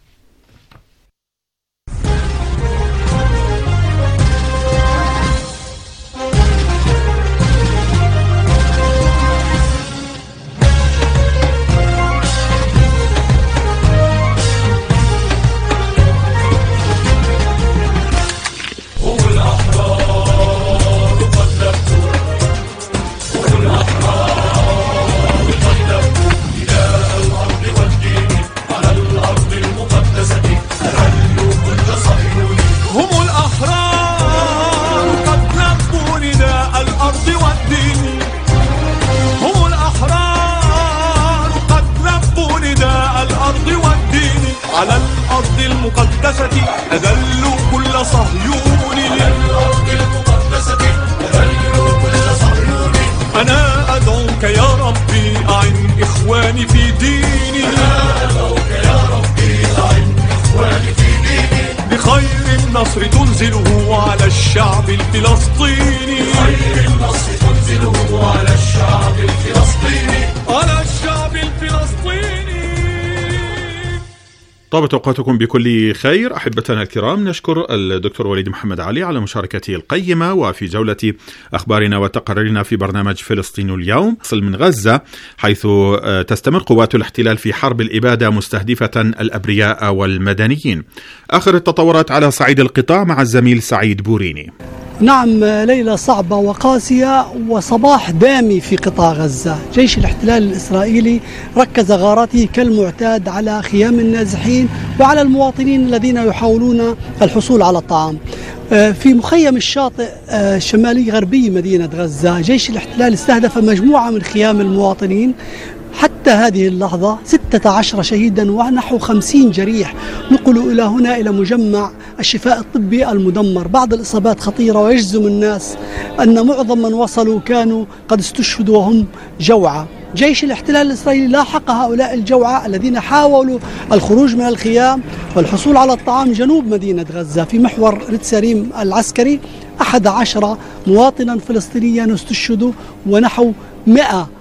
على الأرض المقدسة أذلوا كل صهيوني. على الأرض المقدسة أذلوا كل صهيوني. أنا أدعوك يا ربي أعن إخواني في ديني. أنا أدعوك يا ربي أعن إخواني في ديني. بخير النصر تنزله على الشعب الفلسطيني. بخير النصر تنزله على الشعب الفلسطيني. على الشعب الفلسطيني. طابت أوقاتكم بكل خير أحبتنا الكرام. نشكر الدكتور وليد محمد علي على مشاركته القيمة وفي جولة أخبارنا وتقاريرنا في برنامج فلسطين اليوم. نصل من غزة حيث تستمر قوات الاحتلال في حرب الإبادة مستهدفة الأبرياء والمدنيين. آخر التطورات على صعيد القطاع مع الزميل سعيد بوريني. نعم، ليلة صعبة وقاسية وصباح دامي في قطاع غزة. جيش الاحتلال الإسرائيلي ركز غاراته كالمعتاد على خيام النازحين وعلى المواطنين الذين يحاولون الحصول على الطعام. في مخيم الشاطئ الشمالي غربي مدينة غزة جيش الاحتلال استهدف مجموعة من خيام المواطنين. حتى هذه اللحظة 16 شهيدا ونحو 50 جريح نقلوا إلى هنا إلى مجمع الشفاء الطبي المدمر. بعض الإصابات خطيرة، ويجزم الناس أن معظم من وصلوا كانوا قد استشهدوا وهم جوعى. جيش الاحتلال الإسرائيلي لاحق هؤلاء الجوعى الذين حاولوا الخروج من الخيام والحصول على الطعام جنوب مدينة غزة في محور ريتساريم العسكري. 11 مواطنا فلسطينيا استشهدوا ونحو 100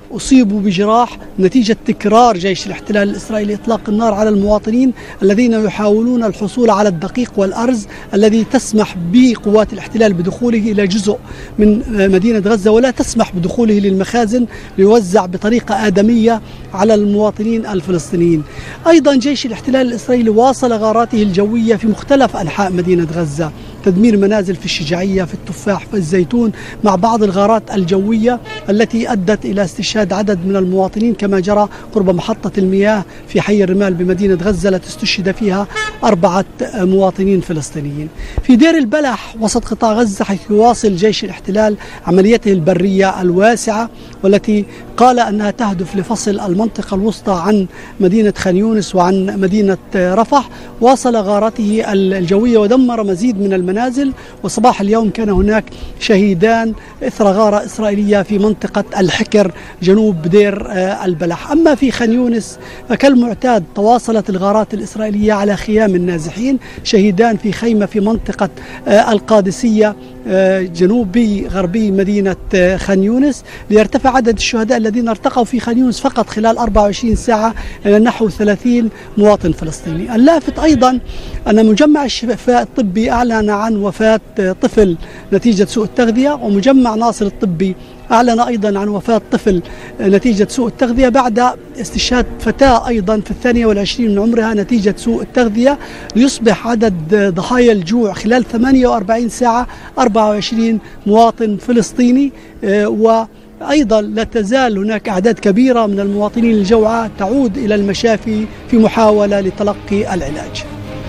أصيبوا بجراح نتيجة تكرار جيش الاحتلال الإسرائيلي إطلاق النار على المواطنين الذين يحاولون الحصول على الدقيق والأرز الذي تسمح بقوات الاحتلال بدخوله إلى جزء من مدينة غزة، ولا تسمح بدخوله للمخازن ليوزع بطريقة آدمية على المواطنين الفلسطينيين. أيضا جيش الاحتلال الإسرائيلي واصل غاراته الجوية في مختلف أنحاء مدينة غزة، تدمير منازل في الشجاعية، في التفاح، في الزيتون، مع بعض الغارات الجوية التي أدت إلى استشهاد عدد من المواطنين، كما جرى قرب محطة المياه في حي الرمال بمدينة غزة التي استشهد فيها 4 مواطنين فلسطينيين. في دير البلح وسط قطاع غزة، حيث يواصل جيش الاحتلال عمليته البرية الواسعة والتي قال أنها تهدف لفصل المنطقة الوسطى عن مدينة خان يونس وعن مدينة رفح، واصل غارته الجوية ودمر مزيد من المنازل. وصباح اليوم كان هناك شهيدان إثر غارة إسرائيلية في منطقة الحكر جنوب دير البلح. أما في خان يونس فكالمعتاد تواصلت الغارات الإسرائيلية على خيام النازحين، شهيدان في خيمة في منطقة القادسية جنوبي غربي مدينة خان يونس، ليرتفع عدد الشهداء الذين ارتقوا في خان يونس فقط خلال 24 ساعة إلى نحو 30 مواطن فلسطيني. اللافت أيضا أن مجمع الشفاء الطبي أعلن عن وفاة طفل نتيجة سوء التغذية، ومجمع ناصر الطبي أعلن أيضا عن وفاة طفل نتيجة سوء التغذية بعد استشهاد فتاة أيضا في 22 من عمرها نتيجة سوء التغذية، ليصبح عدد ضحايا الجوع خلال 48 ساعة 24 مواطن فلسطيني. وأيضا لا تزال هناك أعداد كبيرة من المواطنين الجوعى تعود إلى المشافي في محاولة لتلقي العلاج.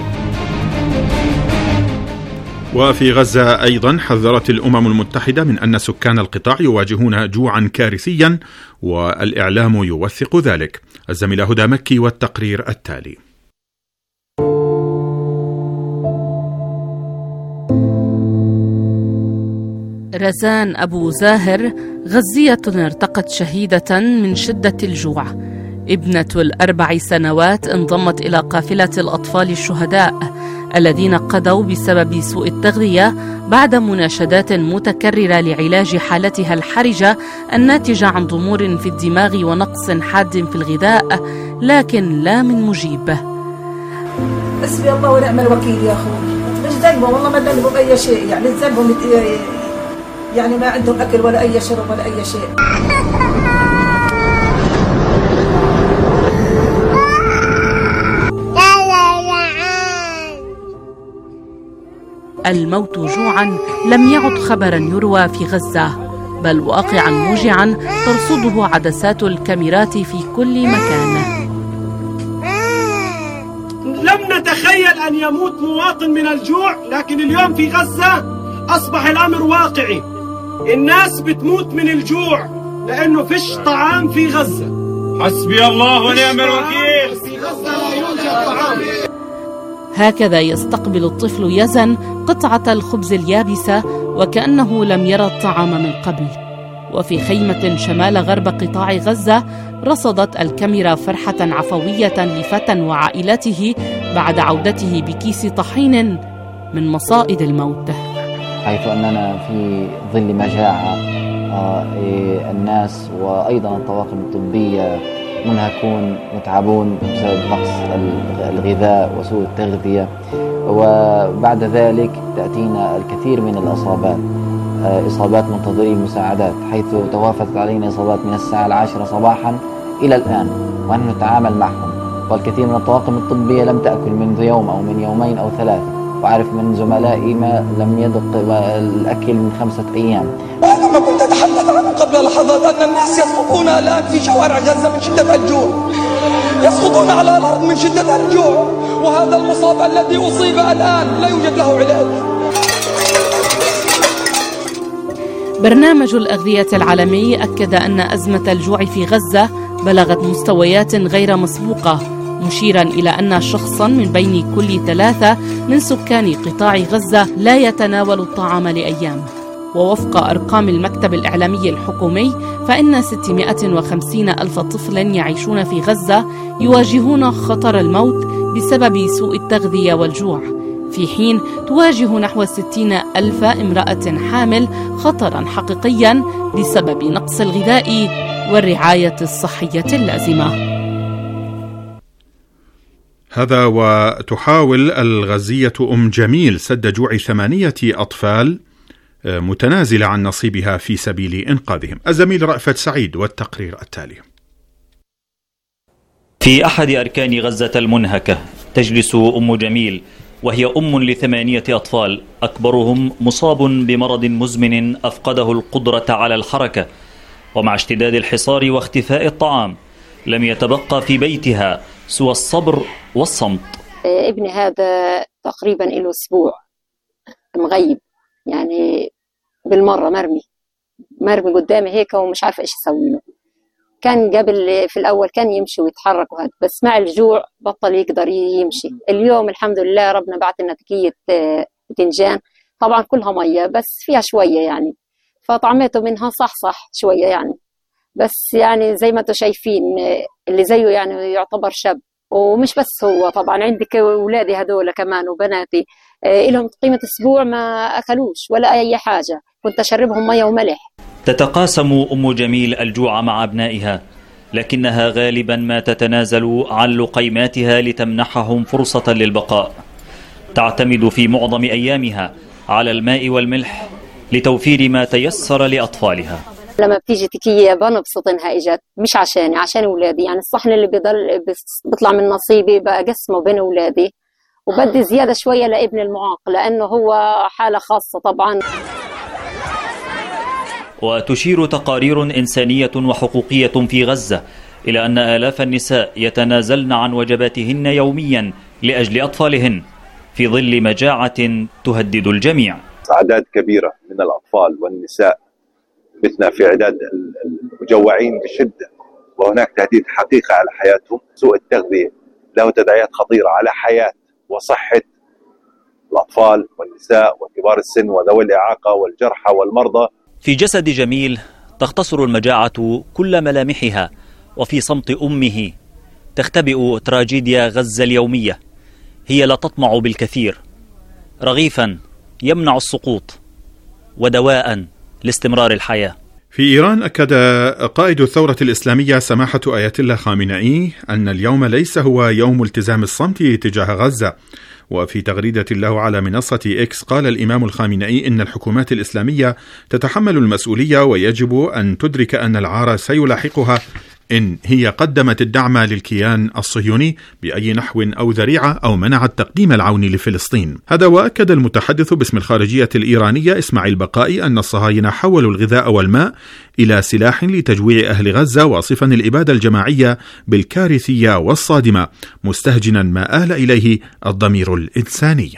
وفي غزة أيضا حذرت الأمم المتحدة من أن سكان القطاع يواجهون جوعا كارثيا، والإعلام يوثق ذلك. الزميلة هدى مكي والتقرير التالي. رزان أبو زاهر غزية ارتقت شهيدة من شدة الجوع. ابنة ال4 سنوات انضمت إلى قافلة الأطفال الشهداء الذين قضوا بسبب سوء التغذية بعد مناشدات متكررة لعلاج حالتها الحرجة الناتجة عن ضمور في الدماغ ونقص حاد في الغذاء، لكن لا من مجيب. حسبي الله ونعم الوكيل يا أخوي، مش ذنبهم والله، ما ذنبهم أي شيء، يعني ذنبهم يعني ما عندهم أكل ولا أي شرب ولا أي شيء. الموت جوعا لم يعد خبرا يروى في غزة، بل واقعا موجعا ترصده عدسات الكاميرات في كل مكان. لم نتخيل أن يموت مواطن من الجوع، لكن اليوم في غزة أصبح الأمر واقعي. الناس بتموت من الجوع لأنه فيش طعام في غزة. حسبي الله ونعم الوكيل. في غزة لا يوجد طعام. هكذا يستقبل الطفل يزن قطعة الخبز اليابسة وكأنه لم يرى الطعام من قبل. وفي خيمة شمال غرب قطاع غزة رصدت الكاميرا فرحة عفوية لفتى وعائلته بعد عودته بكيس طحين من مصائد الموت. حيث أننا في ظل مجاعة، الناس وأيضا الطواقم الطبية منهكون متعبون بسبب نقص الغذاء وسوء التغذية، وبعد ذلك تأتينا الكثير من الإصابات، إصابات منتظري المساعدات، حيث توافدت علينا إصابات من الساعة 10 صباحا إلى الآن ونحن نتعامل معهم، والكثير من الطواقم الطبية لم تأكل منذ يوم أو من يومين أو 3، وأعرف من زملائي ما لم يذق الأكل من 5 أيام. أنا ما كنت أتحدث عنه قبل لحظات أن الناس يسقطون الآن في شوارع غزة من شدة الجوع، يسقطون على الأرض من شدة الجوع، وهذا المصاب الذي أصيب الآن لا يوجد له علاج. برنامج الأغذية العالمي أكد أن أزمة الجوع في غزة بلغت مستويات غير مسبوقة، مشيرا إلى أن شخصا من بين كل 3 من سكان قطاع غزة لا يتناول الطعام لأيام. ووفق أرقام المكتب الإعلامي الحكومي فإن 650 ألف طفل يعيشون في غزة يواجهون خطر الموت بسبب سوء التغذية والجوع، في حين تواجه نحو 60,000 امرأة حامل خطرا حقيقيا بسبب نقص الغذاء والرعاية الصحية اللازمة. هذا وتحاول الغزية أم جميل سد جوع 8 أطفال متنازلة عن نصيبها في سبيل إنقاذهم. الزميل رأفت سعيد والتقرير التالي. في أحد أركان غزة المنهكة تجلس أم جميل، وهي أم ل8 أطفال، أكبرهم مصاب بمرض مزمن أفقده القدرة على الحركة، ومع اشتداد الحصار واختفاء الطعام لم يتبقى في بيتها سوى الصبر والصمت. ابني هذا تقريبا له أسبوع مغيب، يعني بالمرة مرمي قدامي هيك ومش عارفة إيش أسوي له. كان قبل في الأول كان يمشي ويتحرك وهذا، بس مع الجوع بطل يقدر يمشي. اليوم الحمد لله ربنا بعت لنا تكية بتنجان، طبعا كلها مية بس فيها شوية يعني، فطعمته منها صح شوية يعني، بس يعني زي ما انتم شايفين اللي زيه يعني يعتبر شاب. ومش بس هو، طبعا عندك أولادي هذول كمان وبناتي إلهم قيمة أسبوع ما أكلوش ولا أي حاجة، كنت أشربهم مية وملح. تتقاسم أم جميل الجوع مع أبنائها، لكنها غالبا ما تتنازل عن لقيماتها لتمنحهم فرصة للبقاء. تعتمد في معظم أيامها على الماء والملح لتوفير ما تيسر لأطفالها. لما بتيجي تكية بنبسط إنها إجت، مش عشان أولادي، يعني الصحن اللي بيطلع من نصيبي بقسمه بين أولادي، وبدي زيادة شوية لابن المعاق لأنه هو حالة خاصة طبعا. وتشير تقارير إنسانية وحقوقية في غزة إلى أن آلاف النساء يتنازلن عن وجباتهن يوميا لأجل أطفالهن في ظل مجاعة تهدد الجميع. أعداد كبيرة من الأطفال والنساء مثلنا في عداد المجوعين بشدة، وهناك تهديد حقيقي على حياتهم. سوء التغذية له تداعيات خطيرة على حياة وصحة الأطفال والنساء وكبار السن وذوي الإعاقة والجرحى والمرضى. في جسد جميل تختصر المجاعة كل ملامحها، وفي صمت أمه تختبئ تراجيديا غزة اليومية. هي لا تطمع بالكثير، رغيفا يمنع السقوط ودواء لاستمرار الحياة. في إيران أكد قائد الثورة الإسلامية سماحة آيات الله خامنئي أن اليوم ليس هو يوم التزام الصمت تجاه غزة. وفي تغريدة له على منصة إكس قال الإمام الخامنئي إن الحكومات الإسلامية تتحمل المسؤولية، ويجب أن تدرك أن العار سيلاحقها إن هي قدمت الدعم للكيان الصهيوني بأي نحو أو ذريعة أو منعت تقديم العون لفلسطين. هذا وأكد المتحدث باسم الخارجية الإيرانية إسماعيل بقائي أن الصهاينة حولوا الغذاء والماء إلى سلاح لتجويع أهل غزة، واصفا الإبادة الجماعية بالكارثية والصادمة، مستهجنا ما آل إليه الضمير الإنساني.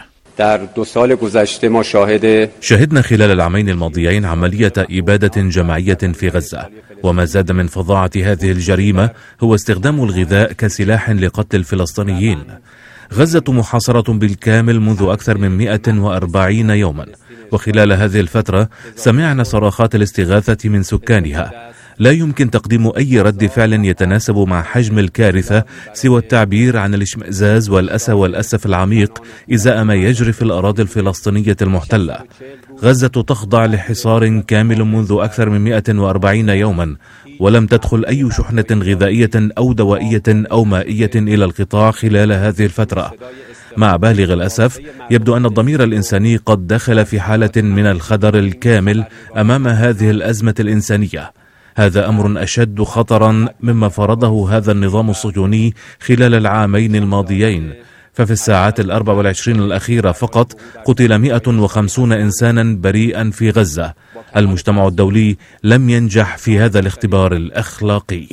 شهدنا خلال العامين الماضيين عملية إبادة جماعية في غزة، وما زاد من فظاعة هذه الجريمة هو استخدام الغذاء كسلاح لقتل الفلسطينيين. غزة محاصرة بالكامل منذ أكثر من 140 يوما، وخلال هذه الفترة سمعنا صراخات الاستغاثة من سكانها. لا يمكن تقديم أي رد فعل يتناسب مع حجم الكارثة سوى التعبير عن الاشمئزاز والأسى والأسف العميق إزاء ما يجري في الأراضي الفلسطينية المحتلة. غزة تخضع لحصار كامل منذ أكثر من 140 يوما، ولم تدخل أي شحنة غذائية أو دوائية أو مائية إلى القطاع خلال هذه الفترة. مع بالغ الأسف يبدو أن الضمير الإنساني قد دخل في حالة من الخدر الكامل أمام هذه الأزمة الإنسانية. هذا أمر أشد خطرا مما فرضه هذا النظام الصهيوني خلال العامين الماضيين، ففي الساعات 24 الأخيرة فقط قتل 150 إنسانا بريئا في غزة. المجتمع الدولي لم ينجح في هذا الاختبار الأخلاقي.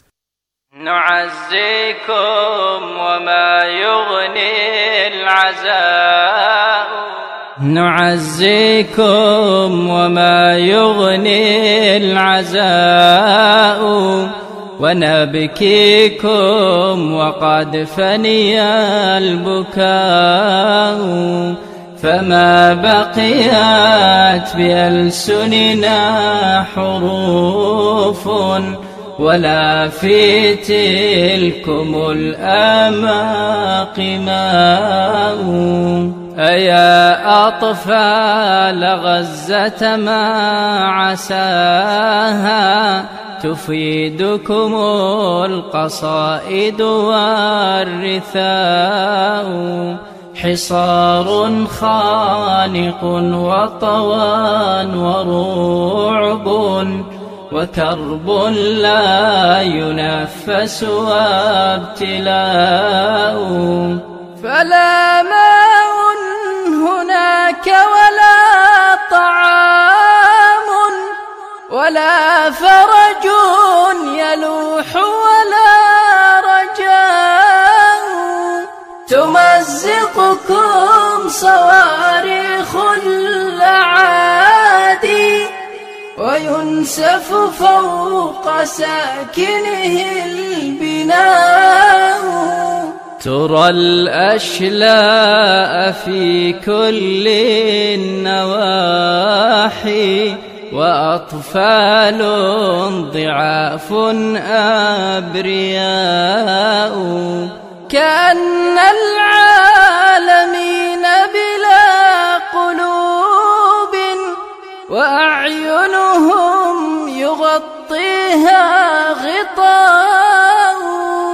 نعزيكم وما يغني العزاء، نعزيكم وما يغني العزاء، ونبكيكم وقد فني البكاء، فما بقيت بألسننا حروف ولا في تلكم الآماق ماء. أيا أطفال غزة ما عساها تفيدكم القصائد والرثاء حصار خانق وطوان ورعب وكرب لا ينفس وابتلاء فلا ماء هناك ولا طعام ولا فرج يلوح ولا رجاء تمزقكم صواريخ الأعادي وينسف فوق ساكنه البناء ترى الأشلاء في كل النواحي وأطفال ضعاف أبرياء كأن العالمين بلا قلوب وأعينهم يغطيها غطاء.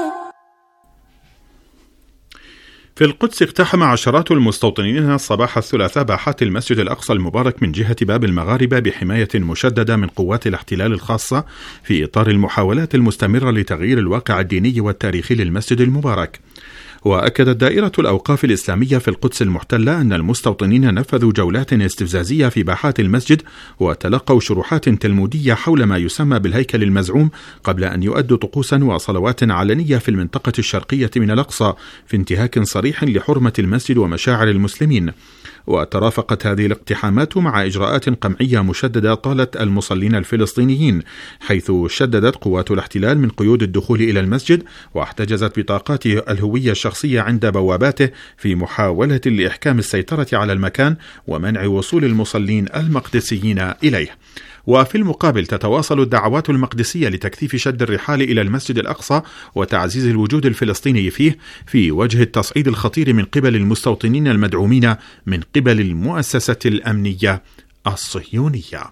في القدس اقتحم عشرات المستوطنين صباح الثلاثاء باحات المسجد الأقصى المبارك من جهة باب المغاربة بحماية مشددة من قوات الاحتلال الخاصة في إطار المحاولات المستمرة لتغيير الواقع الديني والتاريخي للمسجد المبارك. وأكدت دائرة الأوقاف الإسلامية في القدس المحتلة أن المستوطنين نفذوا جولات استفزازية في باحات المسجد وتلقوا شروحات تلمودية حول ما يسمى بالهيكل المزعوم قبل أن يؤدوا طقوسا وصلوات علنية في المنطقة الشرقية من الأقصى في انتهاك صريح لحرمة المسجد ومشاعر المسلمين. وترافقت هذه الاقتحامات مع إجراءات قمعية مشددة طالت المصلين الفلسطينيين، حيث شددت قوات الاحتلال من قيود الدخول إلى المسجد واحتجزت بطاقاته الهوية الشخصية عند بواباته في محاولة لإحكام السيطرة على المكان ومنع وصول المصلين المقدسيين إليه. وفي المقابل تتواصل الدعوات المقدسية لتكثيف شد الرحال إلى المسجد الأقصى وتعزيز الوجود الفلسطيني فيه في وجه التصعيد الخطير من قبل المستوطنين المدعومين من قبل المؤسسة الأمنية الصهيونية.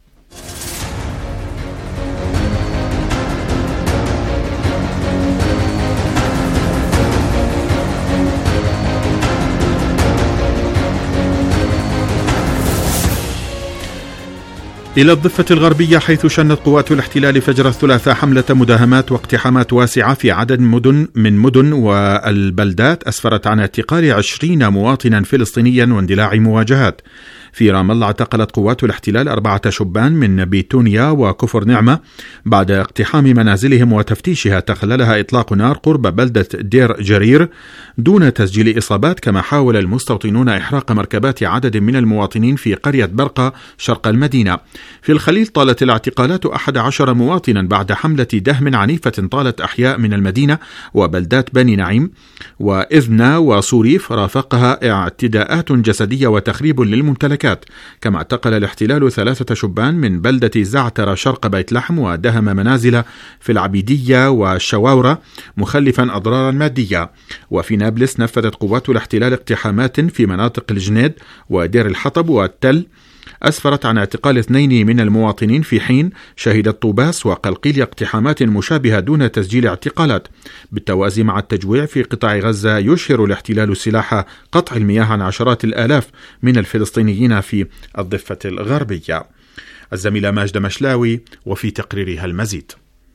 إلى الضفة الغربية، حيث شنت قوات الاحتلال فجر الثلاثاء حملة مداهمات واقتحامات واسعة في عدد من مدن والبلدات أسفرت عن اعتقال 20 مواطنا فلسطينيا واندلاع مواجهات. في رام الله اعتقلت قوات الاحتلال 4 شبان من بيتونيا وكفر نعمة بعد اقتحام منازلهم وتفتيشها تخللها إطلاق نار قرب بلدة دير جرير دون تسجيل إصابات. كما حاول المستوطنون إحراق مركبات عدد من المواطنين في قرية برقة شرق المدينة. في الخليل طالت الاعتقالات 11 مواطنا بعد حملة دهم عنيفة طالت أحياء من المدينة وبلدات بني نعيم وإذنا وصوريف رافقها اعتداءات جسدية وتخريب للممتلكات. كما اعتقل الاحتلال 3 شبان من بلدة زعتر شرق بيت لحم ودهم منازل في العبيدية والشواورة مخلفا أضرارا مادية. وفي نابلس نفذت قوات الاحتلال اقتحامات في مناطق الجنيد ودير الحطب والتل أسفرت عن اعتقال 2 من المواطنين، في حين شهدت طوباس وقلقيل اقتحامات مشابهة دون تسجيل اعتقالات. بالتوازي مع التجويع في قطاع غزة، يشهر الاحتلال سلاح قطع المياه عن عشرات الآلاف من الفلسطينيين في الضفة الغربية. الزميلة ماجدة مشلاوي وفي تقريرها المزيد.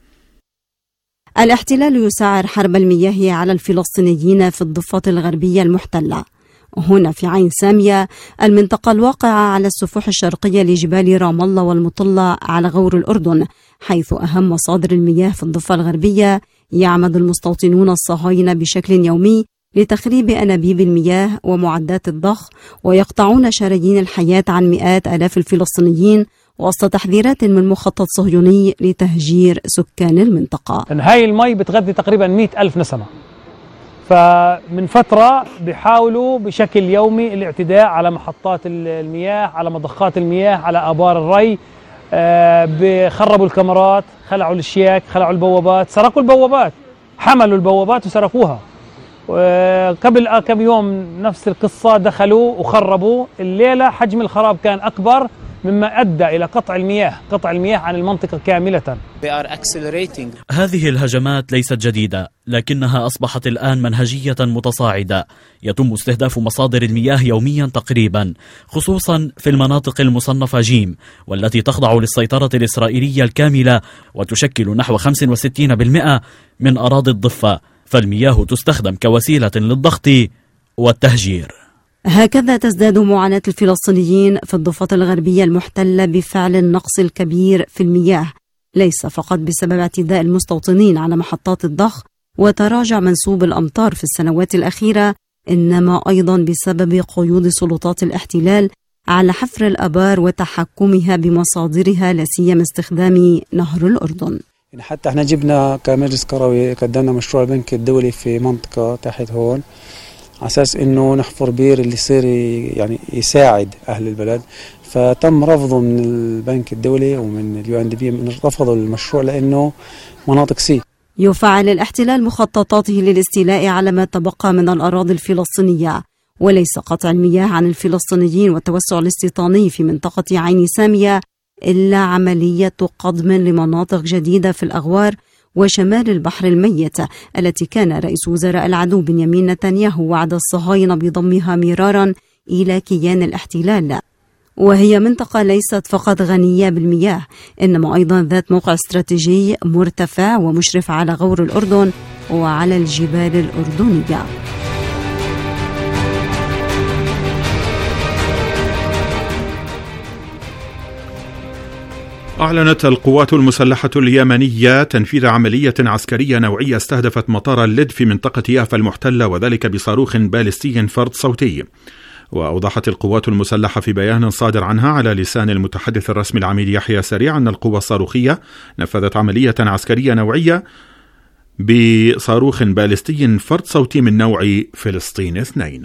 الاحتلال يسعر حرب المياه على الفلسطينيين في الضفة الغربية المحتلة. هنا في عين سامية، المنطقة الواقعة على السفوح الشرقية لجبال رام الله والمطلة على غور الأردن، حيث أهم مصادر المياه في الضفة الغربية، يعمد المستوطنون الصهاينة بشكل يومي لتخريب أنابيب المياه ومعدات الضخ، ويقطعون شرايين الحياة عن مئات آلاف الفلسطينيين وسط تحذيرات من مخطط صهيوني لتهجير سكان المنطقة. هاي المي بتغذي تقريبا 100,000 نسمة، فمن فترة بيحاولوا بشكل يومي الاعتداء على محطات المياه، على مضخات المياه، على آبار الري. بخربوا الكاميرات، خلعوا الشياك، خلعوا البوابات، سرقوا البوابات، حملوا البوابات وسرقوها. قبل كم يوم نفس القصة، دخلوا وخربوا. الليلة حجم الخراب كان أكبر مما أدى إلى قطع المياه عن المنطقة كاملة. هذه الهجمات ليست جديدة، لكنها أصبحت الآن منهجية متصاعدة. يتم استهداف مصادر المياه يوميا تقريبا، خصوصا في المناطق المصنفة جيم، والتي تخضع للسيطرة الإسرائيلية الكاملة وتشكل نحو 65% من أراضي الضفة، فالمياه تستخدم كوسيلة للضغط والتهجير. هكذا تزداد معاناة الفلسطينيين في الضفة الغربية المحتلة بفعل النقص الكبير في المياه، ليس فقط بسبب اعتداء المستوطنين على محطات الضخ وتراجع منسوب الأمطار في السنوات الأخيرة، إنما أيضا بسبب قيود سلطات الاحتلال على حفر الآبار وتحكمها بمصادرها، لا سيما استخدام نهر الأردن. حتى احنا جبنا كمجلس قروي قدمنا مشروع البنك الدولي في منطقة تحت هون على أساس إنه نحفر بير اللي يصير يعني يساعد أهل البلد، فتم رفضه من البنك الدولي ومن UNDP، رفضوا المشروع لأنه مناطق سي. يفعل الاحتلال مخططاته للاستيلاء على ما تبقى من الأراضي الفلسطينية، وليس قطع المياه عن الفلسطينيين والتوسع الاستيطاني في منطقة عين سامية إلا عملية قضم لمناطق جديدة في الأغوار وشمال البحر الميت، التي كان رئيس وزراء العدو بنيامين نتنياهو وعد الصهاينة بضمها مرارا إلى كيان الاحتلال. وهي منطقة ليست فقط غنية بالمياه، إنما أيضا ذات موقع استراتيجي مرتفع ومشرف على غور الأردن وعلى الجبال الأردنية. أعلنت القوات المسلحة اليمنية تنفيذ عملية عسكرية نوعية استهدفت مطار اللد في منطقة يافا المحتلة، وذلك بصاروخ باليستي فرد صوتي. وأوضحت القوات المسلحة في بيان صادر عنها على لسان المتحدث الرسمي العميد يحيى سريع أن القوة الصاروخية نفذت عملية عسكرية نوعية بصاروخ باليستي فرد صوتي من نوع فلسطين 2.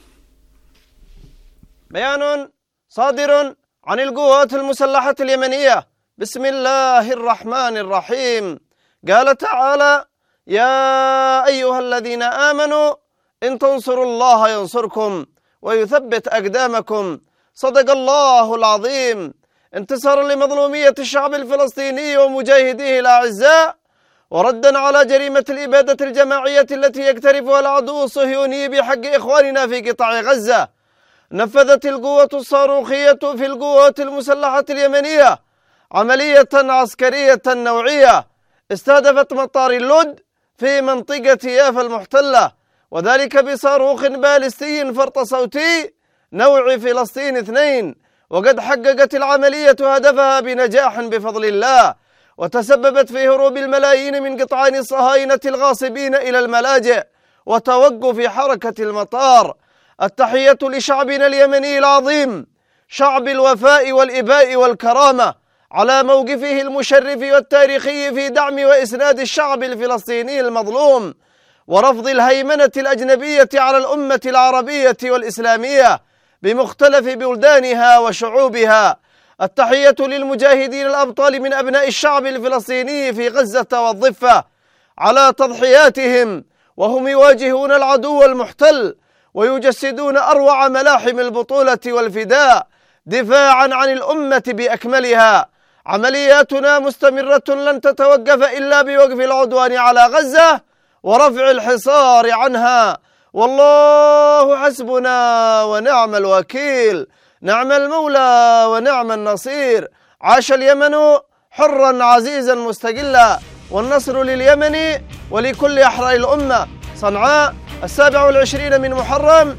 بيان صادر عن القوات المسلحة اليمنية بسم الله الرحمن الرحيم. قال تعالى: يا أيها الذين آمنوا إن تنصروا الله ينصركم ويثبت أقدامكم. صدق الله العظيم. انتصارا لمظلومية الشعب الفلسطيني ومجاهديه الأعزاء، وردا على جريمة الإبادة الجماعية التي يقترفها العدو الصهيوني بحق إخواننا في قطاع غزة، نفذت القوة الصاروخية في القوات المسلحة اليمنية عملية عسكرية نوعية استهدفت مطار اللد في منطقة يافا المحتلة، وذلك بصاروخ باليستي فرط صوتي نوع فلسطين 2. وقد حققت العملية هدفها بنجاح بفضل الله، وتسببت في هروب الملايين من قطعان الصهاينة الغاصبين إلى الملاجئ وتوقف حركة المطار. التحية لشعبنا اليمني العظيم، شعب الوفاء والإباء والكرامة، على موقفه المشرف والتاريخي في دعم وإسناد الشعب الفلسطيني المظلوم ورفض الهيمنة الأجنبية على الأمة العربية والإسلامية بمختلف بلدانها وشعوبها. التحية للمجاهدين الأبطال من أبناء الشعب الفلسطيني في غزة والضفة على تضحياتهم وهم يواجهون العدو المحتل ويجسدون أروع ملاحم البطولة والفداء دفاعا عن الأمة بأكملها. عملياتنا مستمرة لن تتوقف إلا بوقف العدوان على غزة ورفع الحصار عنها، والله حسبنا ونعم الوكيل، نعم المولى ونعم النصير. عاش اليمن حرا عزيزا مستقلا، والنصر لليمن ولكل أحرار الأمة. صنعاء 27 من محرم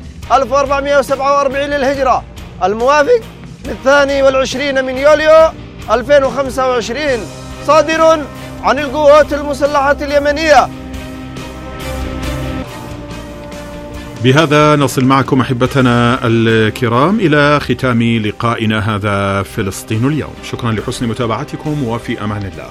1447 للهجرة، الموافق 22 من يوليو 2025، صادر عن القوات المسلحة اليمنية. بهذا نصل معكم أحبتنا الكرام إلى ختام لقائنا هذا فلسطين اليوم. شكرا لحسن متابعتكم وفي أمان الله.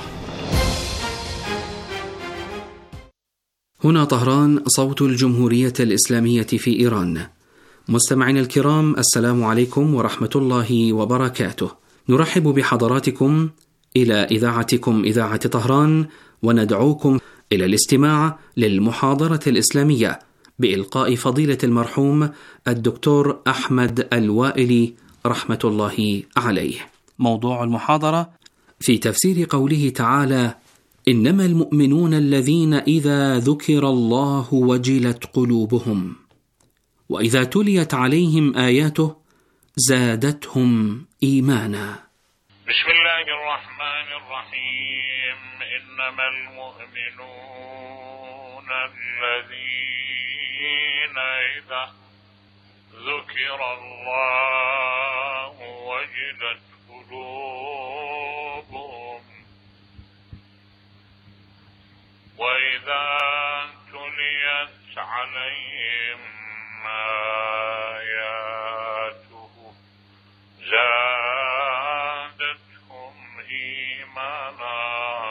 هنا طهران، صوت الجمهورية الإسلامية في إيران. مستمعينا الكرام، السلام عليكم ورحمة الله وبركاته. نرحب بحضراتكم إلى إذاعتكم إذاعة طهران، وندعوكم إلى الاستماع للمحاضرة الإسلامية بإلقاء فضيلة المرحوم الدكتور أحمد الوائلي رحمة الله عليه. موضوع المحاضرة في تفسير قوله تعالى: إنما المؤمنون الذين إذا ذكر الله وجلت قلوبهم وإذا تليت عليهم آياته زادتهم إيمانا. بسم الله الرحمن الرحيم. إنما المؤمنون الذين إذا ذكر الله وجلت قلوبهم وإذا تليت عليهم آياته زادتهم إيمانا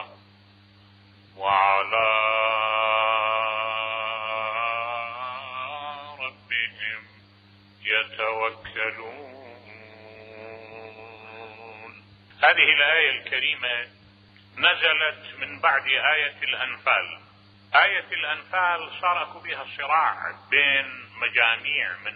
وعلى ربهم يتوكلون. هذه الآية الكريمة نزلت من بعد آية الأنفال. آية الأنفال صار بها صراع بين مجاميع من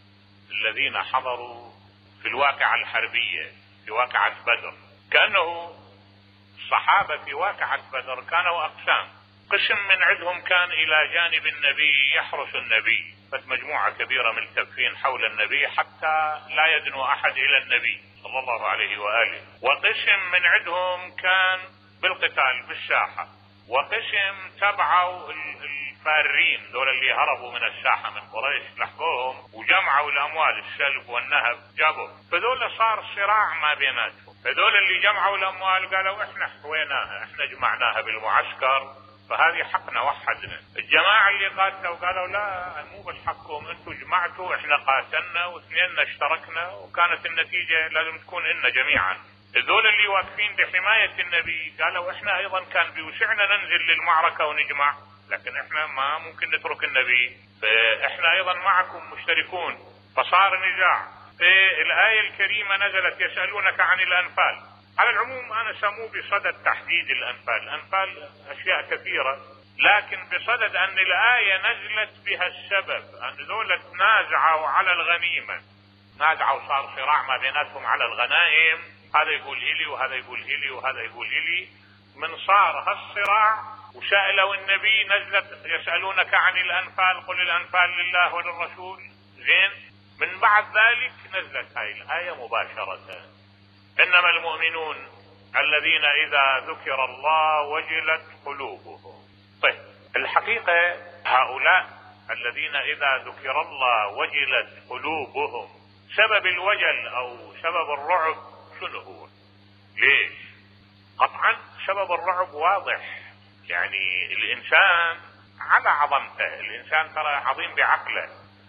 الذين حضروا في الواقعة الحربية في واقعة بدر. كأنه الصحابة في واقعة بدر كانوا أقسام. قسم من عندهم كان إلى جانب النبي يحرس النبي، فمجموعة كبيرة ملتفين حول النبي حتى لا يدنو أحد إلى النبي صلى الله عليه وآله. وقسم من عندهم كان بالقتال بالساحة، وقسم تبعوا الفارين دول اللي هربوا من الساحة من قريش، لحقوهم وجمعوا الأموال السلب والنهب جابوا. فدول صار صراع ما بيناتهم. فدول اللي جمعوا الأموال قالوا إحنا حويناها، إحنا جمعناها بالمعسكر، فهذه حقنا وحدنا. الجماعة اللي قاتلوا قالوا لا مو بالحقكم، انتم جمعتوا، احنا قاتلنا واثنيننا اشتركنا وكانت النتيجة لازم تكون إلنا جميعا. الذول اللي واقفين بحماية النبي قالوا احنا ايضا كان بوسعنا ننزل للمعركة ونجمع، لكن احنا ما ممكن نترك النبي، فاحنا ايضا معكم مشتركون. فصار نزاع. الآية الكريمة نزلت يسألونك عن الأنفال. على العموم أنا سموه بصدد تحديد الأنفال. الأنفال أشياء كثيرة، لكن بصدد أن الآية نزلت بها السبب أن ذولا تنازعوا على الغنيمة، نازعوا صار صراع ما بيناتهم على الغنائم، هذا يقول إلي وهذا يقول إلي وهذا يقول إلي. من صار هالصراع وسألوا النبي نزلت يسألونك عن الأنفال قل الأنفال لله وللرسول. زين، من بعد ذلك نزلت هاي الآية مباشرة. إنما المؤمنون الذين إذا ذكر الله وجلت قلوبهم. طيب الحقيقة هؤلاء الذين إذا ذكر الله وجلت قلوبهم، سبب الوجل أو سبب الرعب شنو هو؟ ليش؟ قطعا سبب الرعب واضح. يعني الإنسان على عظمته، الإنسان ترى عظيم بعقله،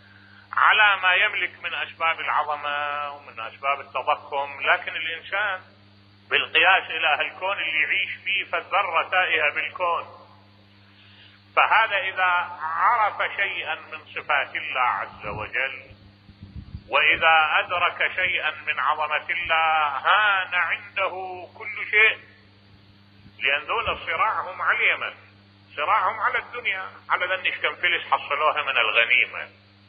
على ما يملك من أسباب العظمة ومن أسباب التضخم، لكن الإنسان بالقياس إلى هالكون اللي يعيش فيه فالذرة تائهة بالكون. فهذا إذا عرف شيئا من صفات الله عز وجل وإذا أدرك شيئا من عظمة الله هان عنده كل شيء، لأن ذول صراعهم على اليمن، صراعهم على الدنيا، على ذنش كم فلس حصلوها من الغنيمة.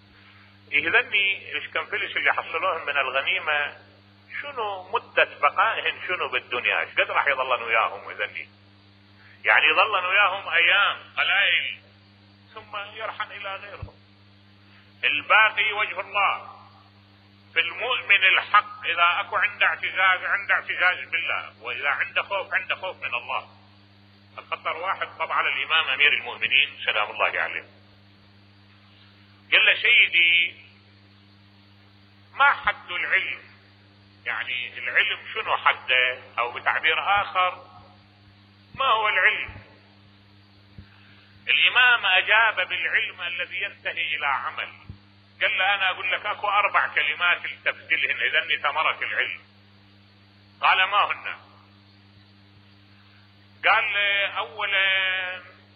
يهذني الشكنفلس اللي حصلوهم من الغنيمة شنو مدة بقائهم شنو بالدنيا، ايش قد راح يظلن وياهم؟ يهذني يعني يظلن وياهم ايام قلائل ثم يرحل الى غيرهم. الباقي وجه الله. في المؤمن الحق اذا اكو عنده اعتزاز بالله، واذا عنده خوف من الله. الخطر واحد طبعا على الامام امير المؤمنين سلام الله عليه، قال له سيدي ما حد العلم؟ يعني العلم شنو حده؟ او بتعبير اخر ما هو العلم؟ الامام اجاب بالعلم الذي ينتهي الى عمل. قال له انا اقول لك اكو 4 كلمات التفتلهن اذن ثمرة العلم. قال ما هن؟ قال لي اولا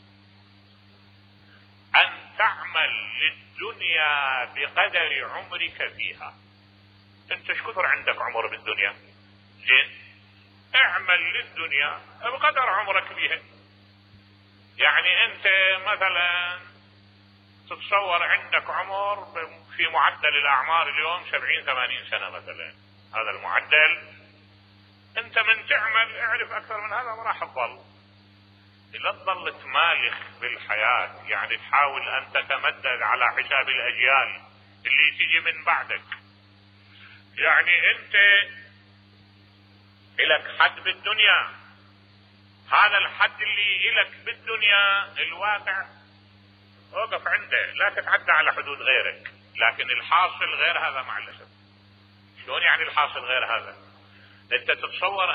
ان تعمل للدنيا بقدر عمرك فيها. انت ايش كثر عندك عمر بالدنيا؟ زين، اعمل للدنيا بقدر عمرك فيها. يعني انت مثلا تتصور عندك عمر في معدل الأعمار اليوم 70-80 سنة مثلا، هذا المعدل. أنت من تعمل اعرف أكثر من هذا ما راح تظل، لا تظل تمالخ بالحياة، يعني تحاول أن تتمدد على حساب الأجيال اللي تجي من بعدك. يعني أنت إلك حد بالدنيا، هذا الحد اللي إلك بالدنيا الواقع وقف عنده، لا تتعدى على حدود غيرك. لكن الحاصل غير هذا مع الأسف. شلون يعني الحاصل غير هذا؟ أنت تتصور